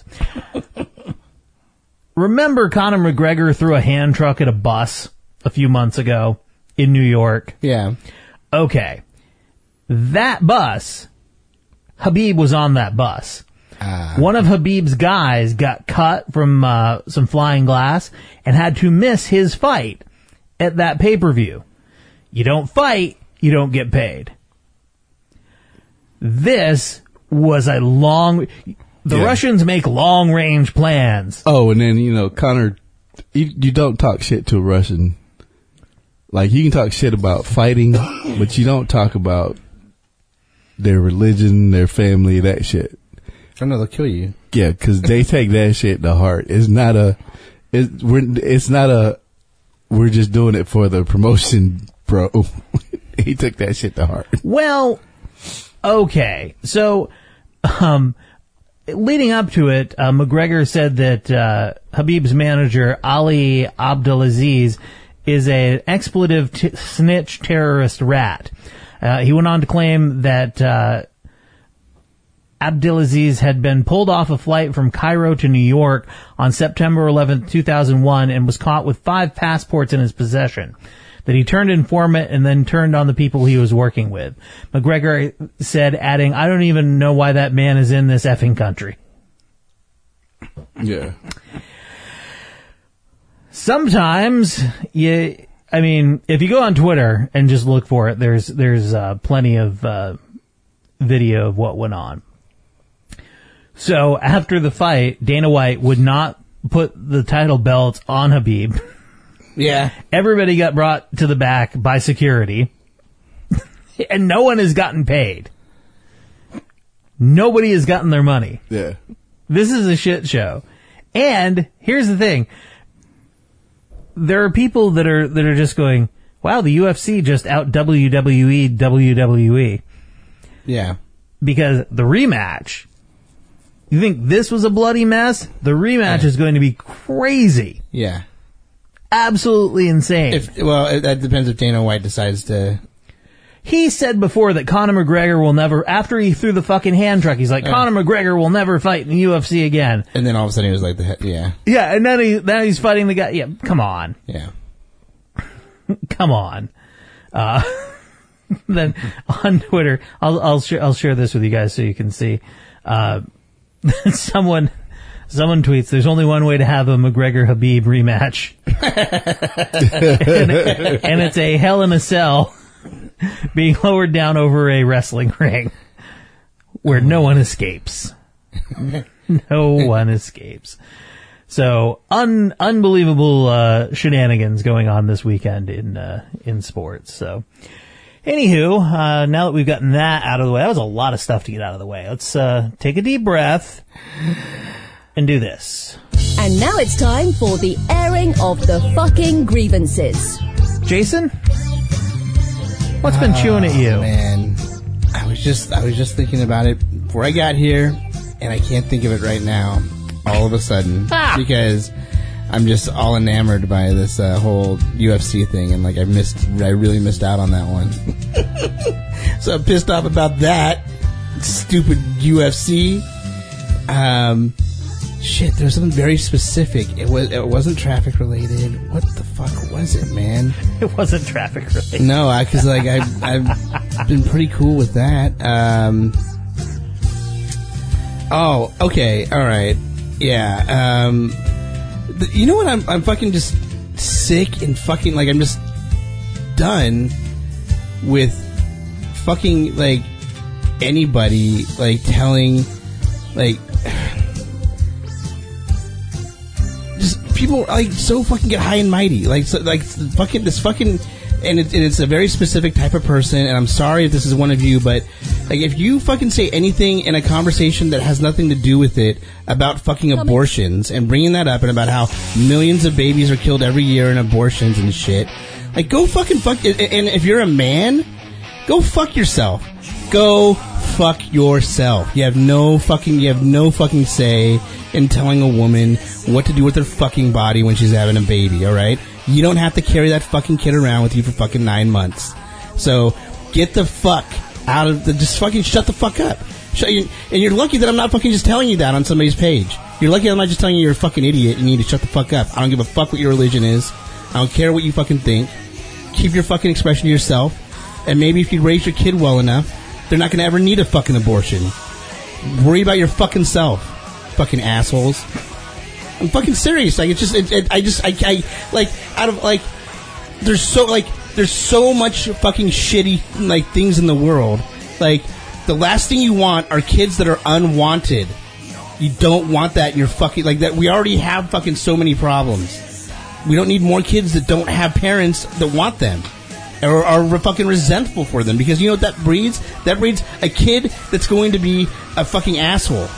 Remember Conor McGregor threw a hand truck at a bus a few months ago in New York? Yeah. Okay. That bus, Habib was on that bus. Uh, One of Habib's guys got cut from uh, some flying glass and had to miss his fight at that pay-per-view. You don't fight, you don't get paid. This was a long... The Yeah. Russians make long-range plans. Oh, and then, you know, Connor, you, you don't talk shit to a Russian. Like, you can talk shit about fighting, but you don't talk about their religion, their family, that shit. I know they'll kill you. Yeah, because they take that shit to heart. It's not a... It's, we're, it's not a... We're just doing it for the promotion bro. He took that shit to heart. Well, okay. So, um, leading up to it, uh, McGregor said that uh, Khabib's manager, Ali Abdelaziz, is an expletive t- snitch terrorist rat. Uh, he went on to claim that uh, Abdelaziz had been pulled off a flight from Cairo to New York on September eleventh, two thousand one, and was caught with five passports in his possession. That he turned informant and then turned on the people he was working with. McGregor said, adding, I don't even know why that man is in this effing country. Yeah. Sometimes, you, I mean, if you go on Twitter and just look for it, there's there's uh, plenty of uh, video of what went on. So after the fight, Dana White would not put the title belt on Khabib. Yeah. Everybody got brought to the back by security, and no one has gotten paid. Nobody has gotten their money. Yeah. This is a shit show. And here's the thing. There are people that are that are just going, wow, the U F C just out W W E W W E. Yeah. Because the rematch, you think this was a bloody mess? The rematch is going to be crazy. Yeah. Absolutely insane. If, well, it, that depends if Dana White decides to... He said before that Conor McGregor will never, after he threw the fucking hand truck, he's like, Yeah. Conor McGregor will never fight in the U F C again. And then all of a sudden he was like, the he- yeah. Yeah, and then he, now he's fighting the guy. Yeah, come on. Yeah. Come on. Uh, then on Twitter, I'll, I'll, sh- I'll share this with you guys so you can see. Uh, someone, someone tweets, there's only one way to have a McGregor-Khabib rematch. and, and it's a Hell in a Cell being lowered down over a wrestling ring where no one escapes. No one escapes. So, un- unbelievable uh, shenanigans going on this weekend in uh, in sports. So, anywho, uh, now that we've gotten that out of the way, that was a lot of stuff to get out of the way. Let's uh, take a deep breath and do this. And now it's time for the airing of the fucking grievances. Jason, what's been chewing at you? Man, I was just I was just thinking about it before I got here, and I can't think of it right now. All of a sudden, Ah. because I'm just all enamored by this uh, whole U F C thing, and like I missed, I really missed out on that one. So I'm pissed off about that stupid U F C. Um, shit, there was something very specific. It was it wasn't traffic related. What the fuck was it, man? It wasn't traffic related. No, I because like I I've been pretty cool with that. Um, oh, okay, all right. Yeah, um, th- you know what? I'm I'm fucking just sick and fucking like I'm just done with fucking like anybody like telling like just people like so fucking get high and mighty like so, like fucking this fucking and, it, and it's a very specific type of person, and I'm sorry if this is one of you, but like if you fucking say anything in a conversation that has nothing to do with it about fucking abortions and bringing that up and about how millions of babies are killed every year in abortions and shit, like go fucking fuck. And, and if you're a man, go fuck yourself. Go fuck yourself. You have no fucking you have no fucking say in telling a woman what to do with her fucking body when she's having a baby. All right. You don't have to carry that fucking kid around with you for fucking nine months. So get the fuck out of the. Just fucking shut the fuck up. Shut, and you're lucky that I'm not fucking just telling you that on somebody's page. You're lucky I'm not just telling you you're a fucking idiot. You need to shut the fuck up. I don't give a fuck what your religion is. I don't care what you fucking think. Keep your fucking expression to yourself. And maybe if you raise your kid well enough, they're not going to ever need a fucking abortion. Worry about your fucking self. Fucking assholes. I'm fucking serious. Like, it's just, it, it, I just, I, I, like, out of, like, there's so, like, there's so much fucking shitty, like, things in the world. Like, the last thing you want are kids that are unwanted. You don't want that in your fucking, like, that, we already have fucking so many problems. We don't need more kids that don't have parents that want them. Or are fucking resentful for them. Because you know what that breeds? That breeds a kid that's going to be a fucking asshole.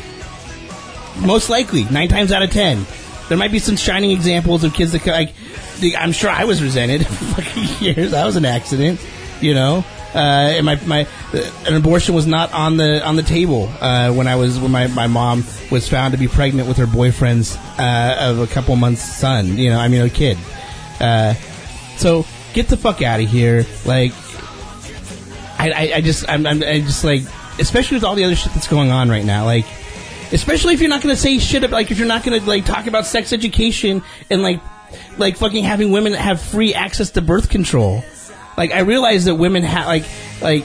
Most likely, nine times out of ten. There might be some shining examples of kids that, like, I'm sure I was resented for fucking years. That was an accident, you know. Uh, and my my uh, an abortion was not on the on the table uh, when I was when my, my mom was found to be pregnant with her boyfriend's uh, of a couple months son. You know, I mean a kid. Uh, so get the fuck out of here. Like, I I, I just I'm, I'm I just like, especially with all the other shit that's going on right now. Like, especially if you're not gonna say shit about, like, if you're not gonna like talk about sex education and like like fucking having women have free access to birth control. Like, I realize that women have, like, like,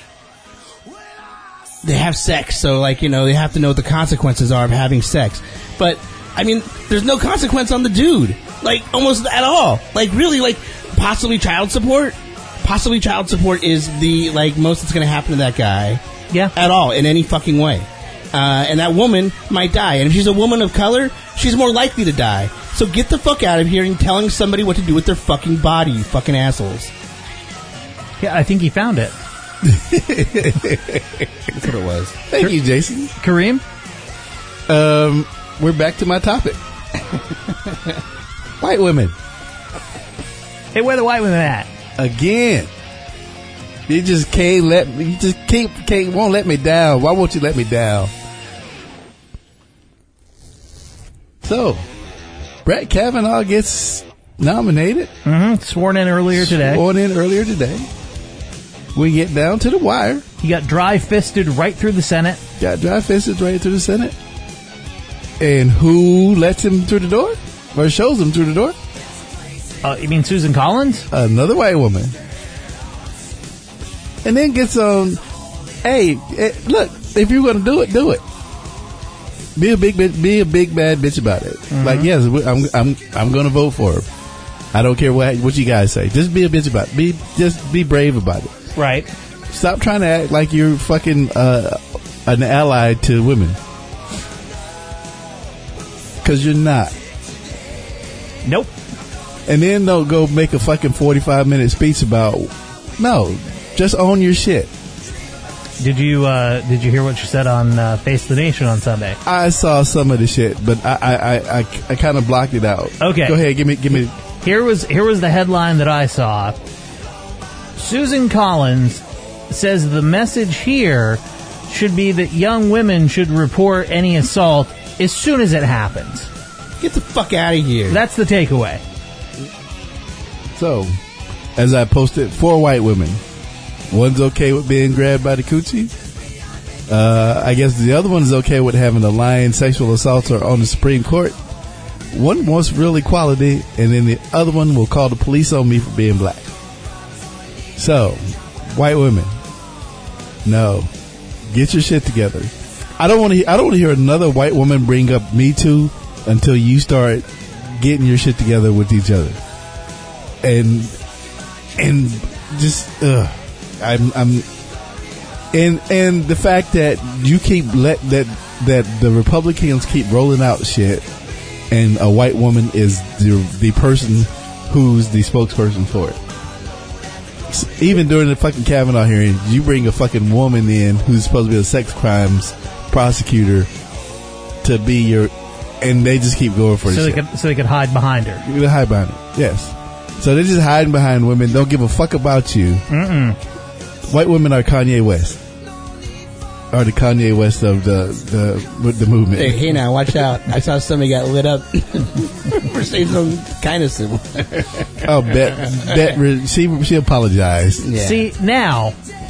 they have sex, so, like, you know, they have to know what the consequences are of having sex. But, I mean, there's no consequence on the dude. Like, almost at all. Like, really, like, possibly child support? Possibly child support is the, like, most that's going to happen to that guy. Yeah. At all, in any fucking way. Uh, and that woman might die. And if she's a woman of color, she's more likely to die. So get the fuck out of here and telling somebody what to do with their fucking body, you fucking assholes. Yeah, I think he found it. That's what it was. Thank you, Jason. Kareem? Um, we're back to my topic. White women. Hey, where the white women at? Again. You just can't let me, you just can't, can't, won't let me down. Why won't you let me down? So, Brett Kavanaugh gets nominated. Mm-hmm. Sworn in earlier today. Sworn in earlier today. We get down to the wire. He got dry-fisted right through the Senate. Got dry-fisted right through the Senate. And who lets him through the door? Or shows him through the door? Uh, you mean Susan Collins? Another white woman. And then gets on, hey, eh, look, if you're going to do it, do it. Be a big bitch, be a big bad bitch about it. Mm-hmm. Like, yes, I'm I'm I'm going to vote for her. I don't care what what you guys say. Just be a bitch about it. Be just be brave about it. Right. Stop trying to act like you're fucking uh, an ally to women. Because you're not. Nope. And then don't go make a fucking forty-five minute speech about, no, just own your shit. Did you uh, did you hear what she said on uh, Face the Nation on Sunday? I saw some of the shit, but I I, I, I, I kind of blocked it out. Okay. Go ahead, give me give me. Here was here was the headline that I saw. Susan Collins says the message here should be that young women should report any assault as soon as it happens. Get the fuck out of here. That's the takeaway. So, as I posted, four white women. One's okay with being grabbed by the coochie. Uh, I guess the other one's okay with having a lying sexual assaulter on the Supreme Court. One wants real equality, and then the other one will call the police on me for being black. So, white women, no, get your shit together. I don't want to. I don't want to hear another white woman bring up Me Too until you start getting your shit together with each other, and and just ugh, I'm I'm and and the fact that you keep let that that the Republicans keep rolling out shit, and a white woman is the the person who's the spokesperson for it. Even during the fucking Kavanaugh hearing, you bring a fucking woman in who's supposed to be a sex crimes prosecutor to be your, and they just keep going for so this they shit. could so they could hide behind her. You can hide behind her, yes. So they're just hiding behind women. Don't give a fuck about you. Mm-mm. White women are Kanye West, are the Kanye West of the the the movement. Hey, hey now, watch out! I saw somebody got lit up for saying some kindness. Oh, bet, bet, she she apologized. Yeah. See, now,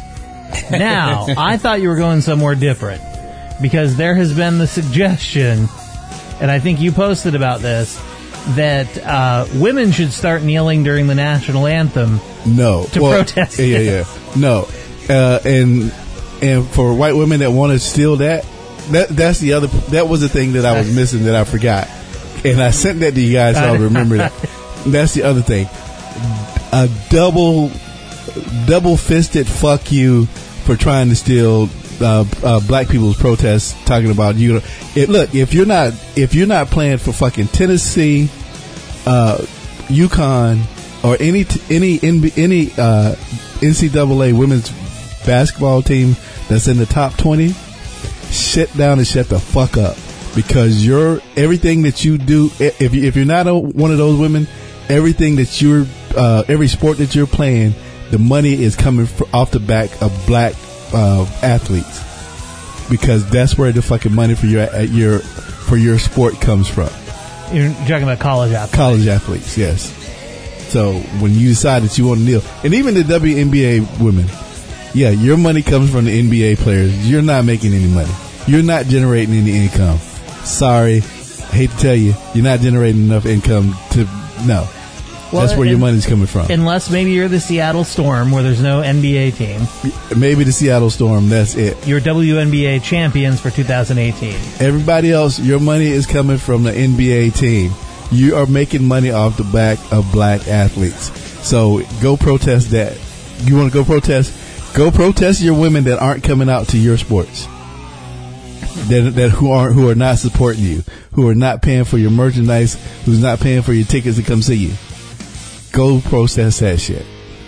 now, I thought you were going somewhere different, because there has been the suggestion, and I think you posted about this, that uh, women should start kneeling during the national anthem. No, to well, protest. Yeah, yeah, yeah. No, uh, and and for white women that want to steal that, that that's the other. That was the thing that I was missing that I forgot, and I sent that to you guys so I'll remember that. That's the other thing. A double, double fisted fuck you for trying to steal uh, uh, black people's protests. Talking about you. It, look, if you're not if you're not playing for fucking Tennessee, uh, UConn, or any any any uh, N C double A women's basketball team that's in the top twenty, sit down and shut the fuck up, because you're everything that you do. If you, if you're not a, one of those women, everything that you're, uh, every sport that you're playing, the money is coming fr- off the back of black uh, athletes, because that's where the fucking money for your uh, your for your sport comes from. You're talking about college athletes. College athletes, yes. So when you decide that you want to kneel, and even the W N B A women, yeah, your money comes from the N B A players. You're not making any money. You're not generating any income. Sorry, I hate to tell you, you're not generating enough income to no. Well, that's where and, your money's coming from. Unless maybe you're the Seattle Storm, where there's no N B A team. Maybe the Seattle Storm, that's it. You're W N B A champions for two thousand eighteen. Everybody else, your money is coming from the N B A team. You are making money off the back of black athletes. So go protest that. You want to go protest? Go protest your women that aren't coming out to your sports. That, that who aren't who are not supporting you, who are not paying for your merchandise, who's not paying for your tickets to come see you. Go protest that shit.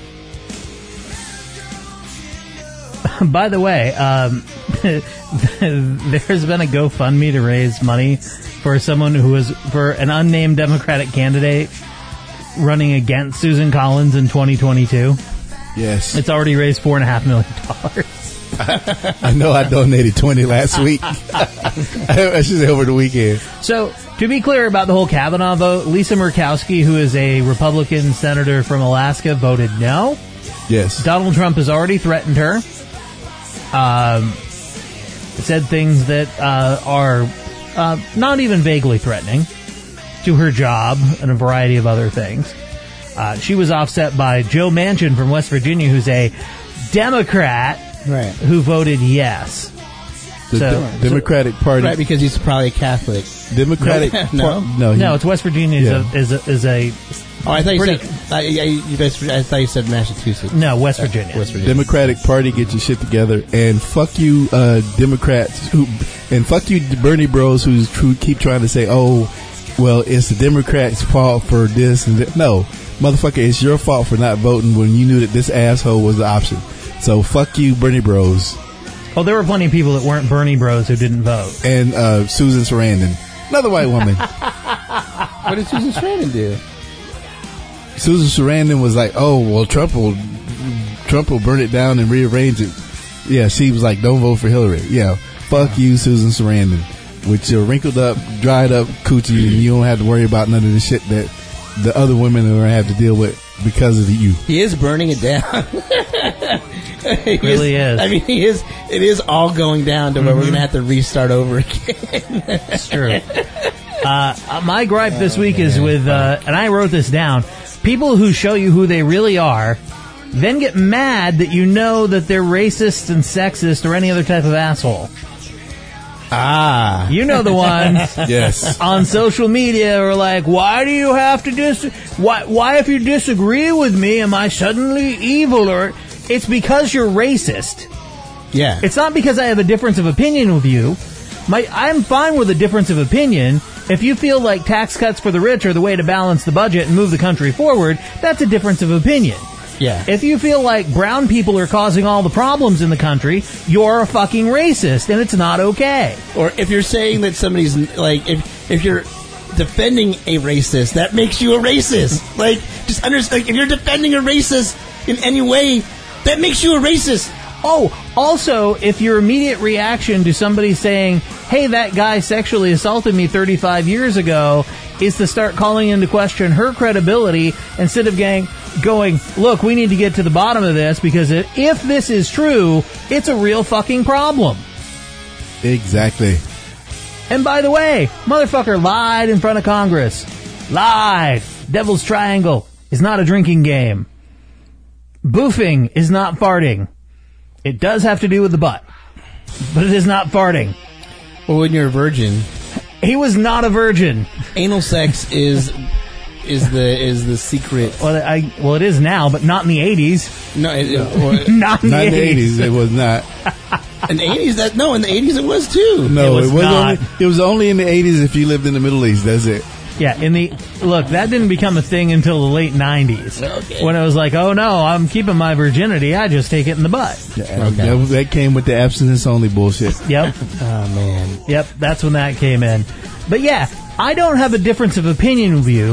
By the way, um, there's been a GoFundMe to raise money for someone who was for an unnamed Democratic candidate running against Susan Collins in twenty twenty-two. Yes, it's already raised four and a half million dollars. I know I donated twenty last week. I should say over the weekend. So, to be clear about the whole Kavanaugh vote, Lisa Murkowski, who is a Republican senator from Alaska, voted no. Yes. Donald Trump has already threatened her. Um, said things that uh, are uh, not even vaguely threatening to her job and a variety of other things. Uh, she was offset by Joe Manchin from West Virginia, who's a Democrat. Right. Who voted yes. The so, De- Democratic so, Party. Right, because he's probably a Catholic. Democratic No. Par- no, he, no, it's West Virginia yeah. is, a, is, a, is a... Oh, I thought you pretty, said... I, I, you guys, I thought you said Massachusetts. No, West Virginia. West Virginia. Democratic Party, get your shit together. And fuck you, uh, Democrats. Who, and fuck you, Bernie bros, who who keep trying to say, oh, well, it's the Democrats' fault for this and that. No, motherfucker, it's your fault for not voting when you knew that this asshole was the option. So fuck you, Bernie bros. Oh, there were plenty of people that weren't Bernie bros who didn't vote. And uh, Susan Sarandon, another white woman. What did Susan Sarandon do? Susan Sarandon was like, "Oh, well, Trump will, Trump will burn it down and rearrange it." Yeah, she was like, "Don't vote for Hillary." Yeah, fuck you, Susan Sarandon, with your wrinkled up, dried up coochie, and you don't have to worry about none of the shit that the other women are gonna have to deal with because of you. He is burning it down. It really is, is. I mean, he is. It is all going down to where mm-hmm. we're going to have to restart over again. It's true. Uh, my gripe this week oh, is with, uh, and I wrote this down, people who show you who they really are, then get mad that you know that they're racist and sexist or any other type of asshole. Ah. You know the ones. Yes. On social media are like, why do you have to dis... Why, why if you disagree with me, am I suddenly evil? Or it's because you're racist. Yeah. It's not because I have a difference of opinion with you. My, I'm fine with a difference of opinion. If you feel like tax cuts for the rich are the way to balance the budget and move the country forward, that's a difference of opinion. Yeah. If you feel like brown people are causing all the problems in the country, you're a fucking racist, and it's not okay. Or if you're saying that somebody's, like, if if you're defending a racist, that makes you a racist. Like, just understand, like, if you're defending a racist in any way, that makes you a racist. Oh, also, if your immediate reaction to somebody saying, hey, that guy sexually assaulted me thirty-five years ago, is to start calling into question her credibility instead of going, going, look, we need to get to the bottom of this because if this is true, it's a real fucking problem. Exactly. And by the way, motherfucker lied in front of Congress. Lied. Devil's Triangle is not a drinking game. Boofing is not farting. It does have to do with the butt, but it is not farting. Well, when you're a virgin, he was not a virgin. Anal sex is is the is the secret. Well, I well it is now, but not in the eighties. No, it, it, not in not the in the eighties. eighties. It was not. In the eighties, that no, in the eighties it was too. No, it was, it was not. only. It was only in the eighties if you lived in the Middle East. That's it. Yeah, in the look, that didn't become a thing until the late nineties. Okay. When it was like, oh no, I'm keeping my virginity, I just take it in the butt. Yeah, okay. that, that came with the abstinence only bullshit. Yep. Oh man. Yep, that's when that came in. But yeah, I don't have a difference of opinion with you.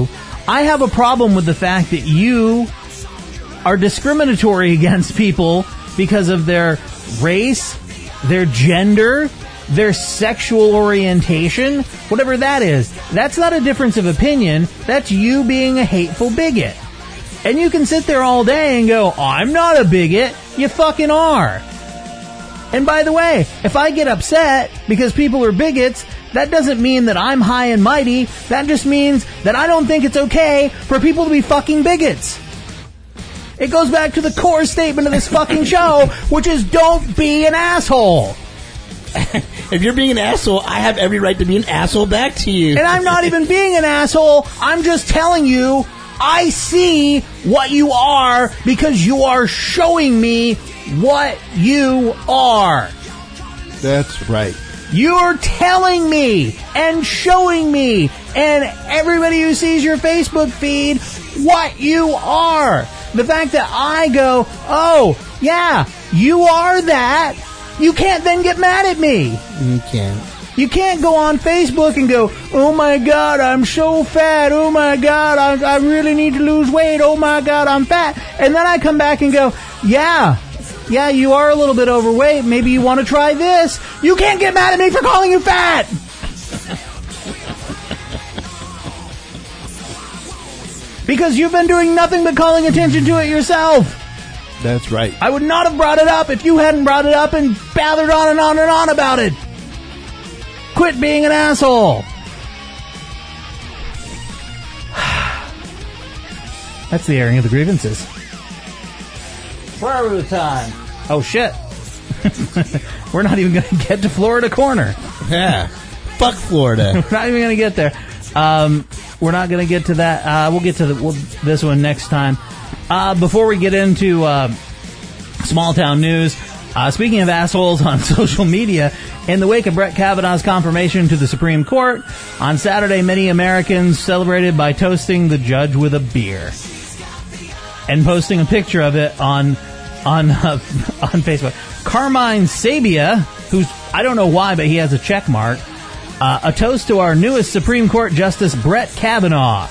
I have a problem with the fact that you are discriminatory against people because of their race, their gender, their sexual orientation, whatever that is. That's not a difference of opinion. That's you being a hateful bigot. And you can sit there all day and go, oh, I'm not a bigot. You fucking are. And by the way, if I get upset because people are bigots, that doesn't mean that I'm high and mighty. That just means that I don't think it's okay for people to be fucking bigots. It goes back to the core statement of this fucking show, which is don't be an asshole. If you're being an asshole, I have every right to be an asshole back to you. And I'm not even being an asshole. I'm just telling you, I see what you are because you are showing me what you are. That's right. You're telling me and showing me and everybody who sees your Facebook feed what you are. The fact that I go, oh, yeah, you are that. You can't then get mad at me. You can't. You can't go on Facebook and go, oh my God, I'm so fat. Oh my God, I, I really need to lose weight. Oh my God, I'm fat. And then I come back and go, yeah, yeah, you are a little bit overweight. Maybe you want to try this. You can't get mad at me for calling you fat. Because you've been doing nothing but calling attention to it yourself. That's right. I would not have brought it up if you hadn't brought it up and bathered on and on and on about it. Quit being an asshole. That's the airing of the grievances. Where are we with time? Oh, shit. We're not even going to get to Florida Corner. Yeah. Fuck Florida. We're not even going to get there. Um, we're not going to get to that. Uh, we'll get to the, we'll, this one next time. Uh, before we get into uh, small town news, uh, speaking of assholes on social media, in the wake of Brett Kavanaugh's confirmation to the Supreme Court, on Saturday, many Americans celebrated by toasting the judge with a beer and posting a picture of it on on uh, on Facebook. Carmine Sabia, who's I don't know why, but he has a check mark. Uh, a toast to our newest Supreme Court Justice Brett Kavanaugh.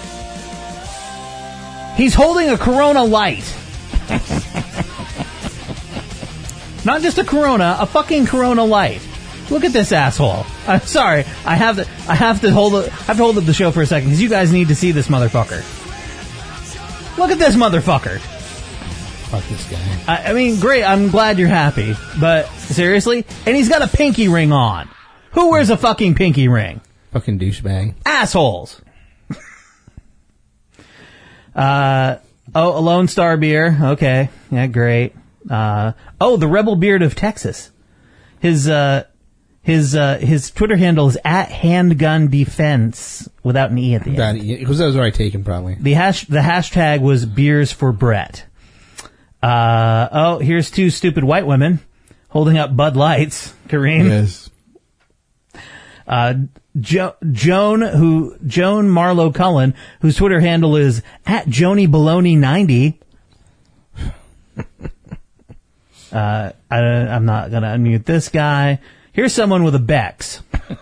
He's holding a Corona Light. Not just a Corona, a fucking Corona Light. Look at this asshole. I'm sorry. I have to. I have to hold. It, I have to hold up the show for a second because you guys need to see this motherfucker. Look at this motherfucker. Fuck this guy. I, I mean, great. I'm glad you're happy, but seriously, and he's got a pinky ring on. Who wears a fucking pinky ring? Fucking douchebag. Assholes. uh oh, a Lone Star beer. Okay, yeah, great. Uh oh, the Rebel Beard of Texas. His uh his uh his Twitter handle is at Handgun Defense without an e at the end. Because that was where I take him probably. The hash the hashtag was Beers for Brett. Uh oh, here's two stupid white women holding up Bud Lights. Kareem. Yes. Uh, jo- Joan, who, Joan Marlowe Cullen, whose Twitter handle is at Joni Baloney ninety. uh, I, I'm not gonna unmute this guy. Here's someone with a Bex.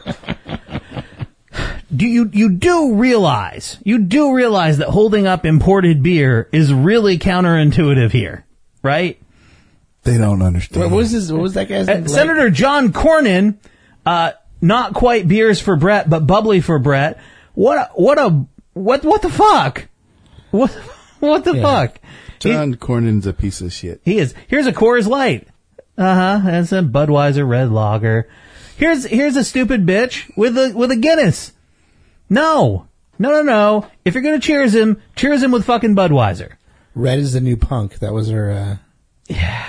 do you, you do realize, you do realize that holding up imported beer is really counterintuitive here, right? They don't understand. What was this, what was that guy's name? Uh, Senator John Cornyn, uh, not quite beers for Brett, but bubbly for Brett. What a, what a, what, what the fuck? What, what the yeah. fuck? John he, Cornyn's a piece of shit. He is. Here's a Coors Light. Uh-huh. That's a Budweiser Red Lager. Here's, here's a stupid bitch with a, with a Guinness. No. No, no, no. If you're gonna cheers him, cheers him with fucking Budweiser. Red is the new punk. That was her, uh... Yeah.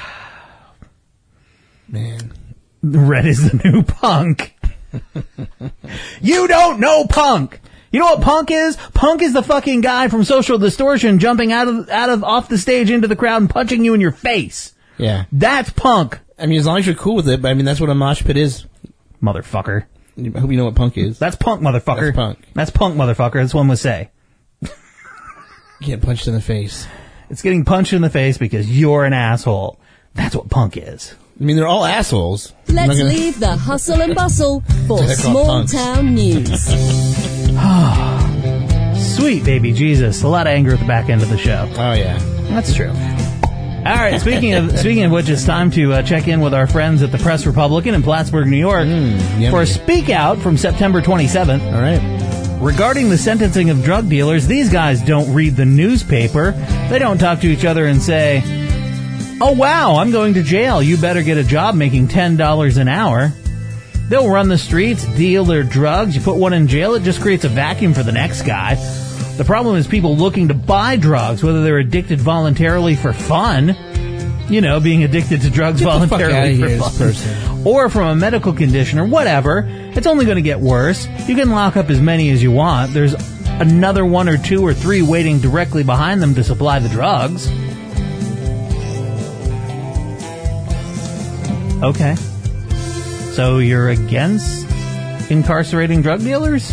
Man. Red is the new punk. You don't know punk. You know what punk is? Punk is the fucking guy from Social Distortion jumping out of out of off the stage into the crowd and punching you in your face. Yeah. That's punk. I mean, as long as you're cool with it, but I mean, that's what a mosh pit is. Motherfucker. I hope you know what punk is. That's punk, motherfucker. That's punk. That's punk, motherfucker. That's what one would say. Getting punched in the face. It's getting punched in the face because you're an asshole. That's what punk is. I mean, they're all assholes. Let's gonna... leave the hustle and bustle for small town news. Sweet baby Jesus. A lot of anger at the back end of the show. Oh, yeah. That's true. All right, speaking of speaking of which, it's time to uh, check in with our friends at the Press Republican in Plattsburgh, New York, Mm, for a speak out from September twenty-seventh. All right. Regarding the sentencing of drug dealers, these guys don't read the newspaper. They don't talk to each other and say, "Oh, wow, I'm going to jail. You better get a job making ten dollars an hour." They'll run the streets, deal their drugs. You put one in jail, it just creates a vacuum for the next guy. The problem is people looking to buy drugs, whether they're addicted voluntarily for fun, you know, being addicted to drugs Get the fuck voluntarily outta for here, fun, this person. or from a medical condition or whatever. It's only going to get worse. You can lock up as many as you want. There's another one or two or three waiting directly behind them to supply the drugs. Okay. So you're against incarcerating drug dealers?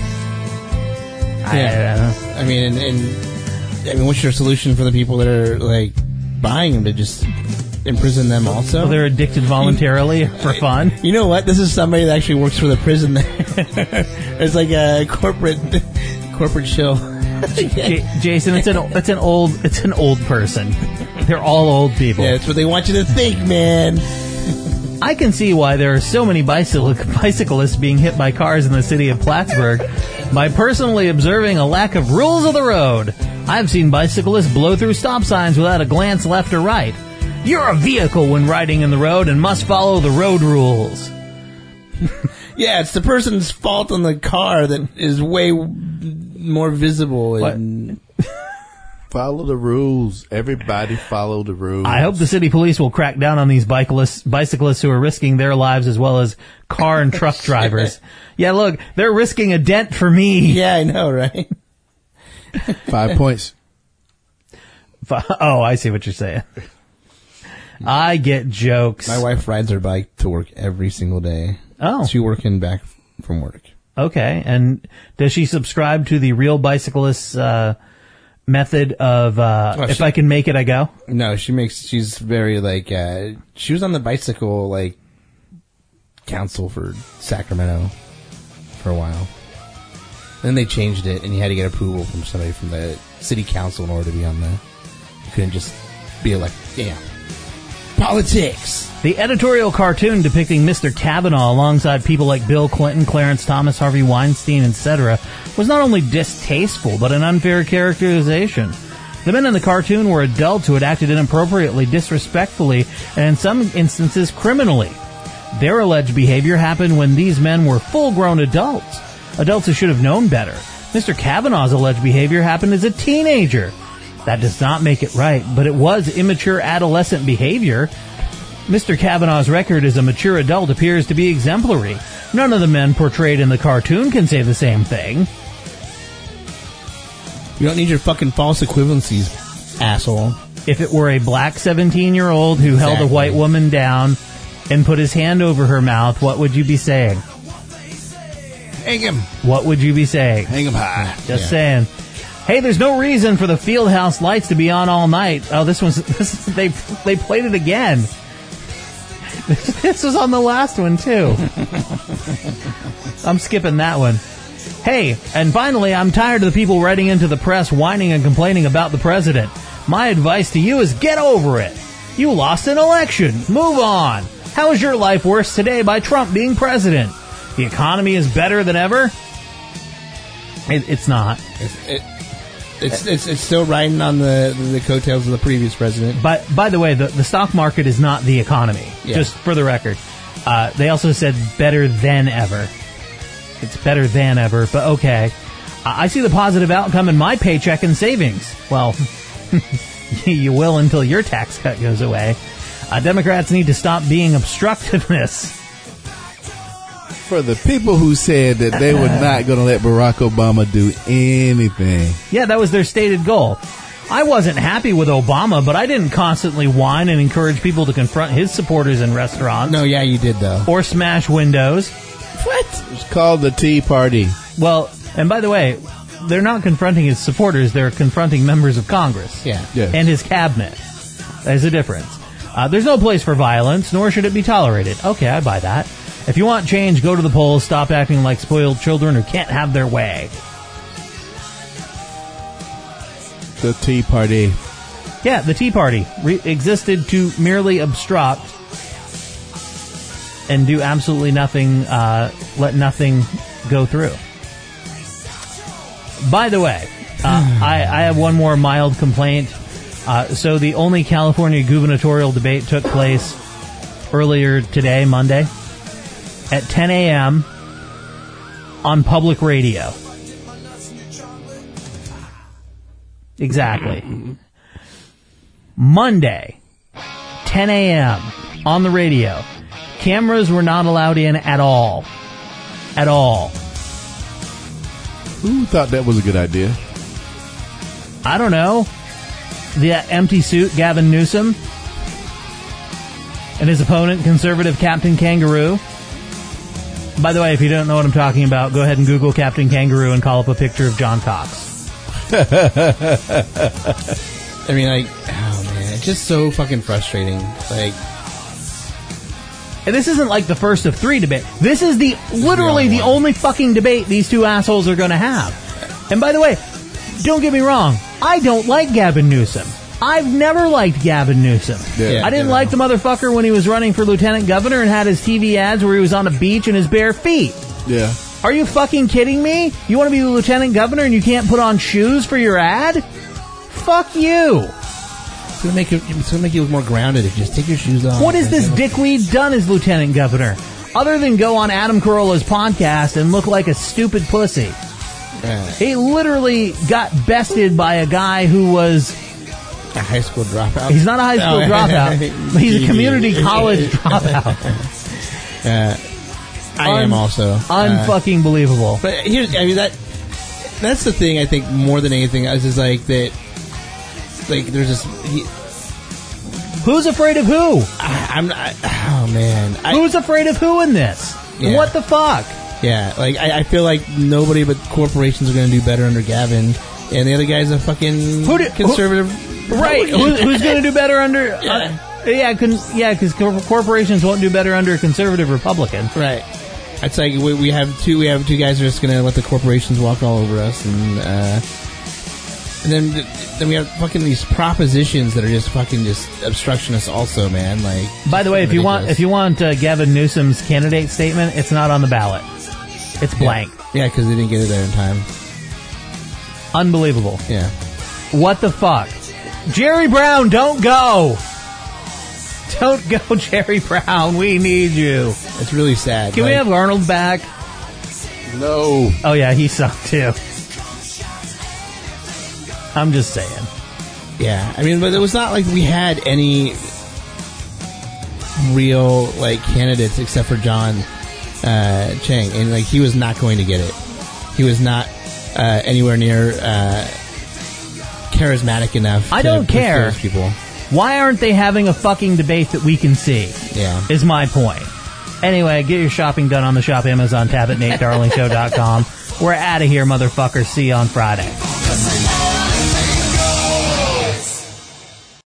Yeah. I, I mean, and, and I mean, what's your solution for the people that are like buying them to just imprison them also? Well, they're addicted voluntarily for fun. You know what? This is somebody that actually works for the prison. It's like a corporate corporate show. J- Jason, it's an it's an old it's an old person. They're all old people. Yeah, that's what they want you to think, man. I can see why there are so many bicycle- bicyclists being hit by cars in the city of Plattsburgh. By personally observing a lack of rules of the road, I've seen bicyclists blow through stop signs without a glance left or right. You're a vehicle when riding in the road and must follow the road rules. Yeah, it's the person's fault on the car that is way more visible. And Follow the rules. Everybody follow the rules. I hope the city police will crack down on these bicyclists, bicyclists who are risking their lives as well as car and truck drivers. Yeah, look, they're risking a dent for me. Yeah, I know, right? Five points. Oh, I see what you're saying. I get jokes. My wife rides her bike to work every single day. Oh. She's working back from work. Okay, and does she subscribe to the real bicyclist uh, method of uh, Oh, if she- I can make it, I go? No, she makes, she's very like, uh, she was on the bicycle, like, council for Sacramento for a while. Then they changed it, and you had to get approval from somebody from the city council in order to be on the, you couldn't just be like, yeah, politics. The editorial cartoon depicting Mister Kavanaugh alongside people like Bill Clinton, Clarence Thomas, Harvey Weinstein, et cetera was not only distasteful, but an unfair characterization. The men in the cartoon were adults who had acted inappropriately, disrespectfully, and in some instances criminally. Their alleged behavior happened when these men were full-grown adults, adults who should have known better. Mister Kavanaugh's alleged behavior happened as a teenager. That does not make it right, but it was immature adolescent behavior. Mister Kavanaugh's record as a mature adult appears to be exemplary. None of the men portrayed in the cartoon can say the same thing. You don't need your fucking false equivalencies, asshole. If it were a black seventeen-year-old who held a Exactly. white woman down and put his hand over her mouth, what would you be saying? Hang him. What would you be saying? Hang him high. Just Yeah. saying. Hey, there's no reason for the Fieldhouse lights to be on all night. Oh, this was this, they they played it again. This was on the last one too. I'm skipping that one. Hey, and finally, I'm tired of the people writing into the press whining and complaining about the president. My advice to you is get over it. You lost an election. Move on. How is your life worse today by Trump being president? The economy is better than ever? It, it's not. It's, it, it's, it's, it's still riding on the, the coattails of the previous president. But by the way, the, the stock market is not the economy. Yeah. Just for the record. Uh, they also said better than ever. It's better than ever, but okay. I I see the positive outcome in my paycheck and savings. Well, you will until your tax cut goes away. Uh, Democrats need to stop being obstructiveness. For the people who said that they were not going to let Barack Obama do anything. Yeah, that was their stated goal. I wasn't happy with Obama, but I didn't constantly whine and encourage people to confront his supporters in restaurants. No, yeah, you did, though. Or smash windows. What? It's called the Tea Party. Well, and by the way, they're not confronting his supporters, they're confronting members of Congress. Yeah. Yeah. And his cabinet. There's a difference. Uh, there's no place for violence, nor should it be tolerated. Okay, I buy that. If you want change, go to the polls, stop acting like spoiled children who can't have their way. The Tea Party. Yeah, the Tea Party re- existed to merely obstruct and do absolutely nothing, uh, let nothing go through. By the way, uh, I, I have one more mild complaint. Uh, so the only California gubernatorial debate took place earlier today, Monday, at ten a.m. on public radio. Exactly. Monday, ten a.m. on the radio. Cameras were not allowed in at all. At all. Who thought that was a good idea? I don't know. The empty suit, Gavin Newsom, and his opponent, conservative Captain Kangaroo. By the way, if you don't know what I'm talking about, go ahead and Google Captain Kangaroo and call up a picture of John Cox. I mean, like, oh man, it's just so fucking frustrating. Like, and this isn't like the first of three debates. This is the literally the, the only fucking debate these two assholes are going to have. And by the way, don't get me wrong, I don't like Gavin Newsom. I've never liked Gavin Newsom. Yeah, I didn't you like know. the motherfucker when he was running for lieutenant governor and had his T V ads where he was on a beach in his bare feet. Yeah. Are you fucking kidding me? You want to be the lieutenant governor and you can't put on shoes for your ad? Fuck you. It's gonna make you. It's gonna make you look more grounded if you just take your shoes off. What has this dickweed done as lieutenant governor? Other than go on Adam Carolla's podcast and look like a stupid pussy. Yeah. He literally got bested by a guy who was... A high school dropout? He's not a high school No. dropout. He's a community college dropout. Uh, I Un- am also. Unfucking Uh, believable. but here's, I mean, that that's the thing, I think, more than anything else, is like that, like, there's this, he, Who's afraid of who? I, I'm not, oh man. I, Who's afraid of who in this? Yeah. What the fuck? Yeah, like, I, I feel like nobody but corporations are going to do better under Gavin, and the other guy's a fucking Who did- conservative. who- right. Who, who's going to do better under... Yeah. Uh, yeah, con- yeah, because corporations won't do better under a conservative Republican. Right. It's like we, we have two. We have two guys who are just gonna let the corporations walk all over us, and uh, and then then we have fucking these propositions that are just fucking just obstructionists. Also, man. Like, By the way, if you want if you want uh, Gavin Newsom's candidate statement, it's not on the ballot. It's blank. yeah, because they didn't get it there in time. Unbelievable. Yeah. What the fuck? Jerry Brown, don't go. Don't go, Jerry Brown. We need you. It's really sad. Can like, we have Arnold back? No. Oh, yeah, he sucked, too. I'm just saying. Yeah, I mean, but it was not like we had any real like candidates except for John uh, Chang, and like he was not going to get it. He was not uh, anywhere near uh, charismatic enough. I to don't push care. those people. Why aren't they having a fucking debate that we can see? Yeah. Is my point. Anyway, get your shopping done on the Shop Amazon tab at Nate Darling Show dot com. We're out of here, motherfuckers. See you on Friday.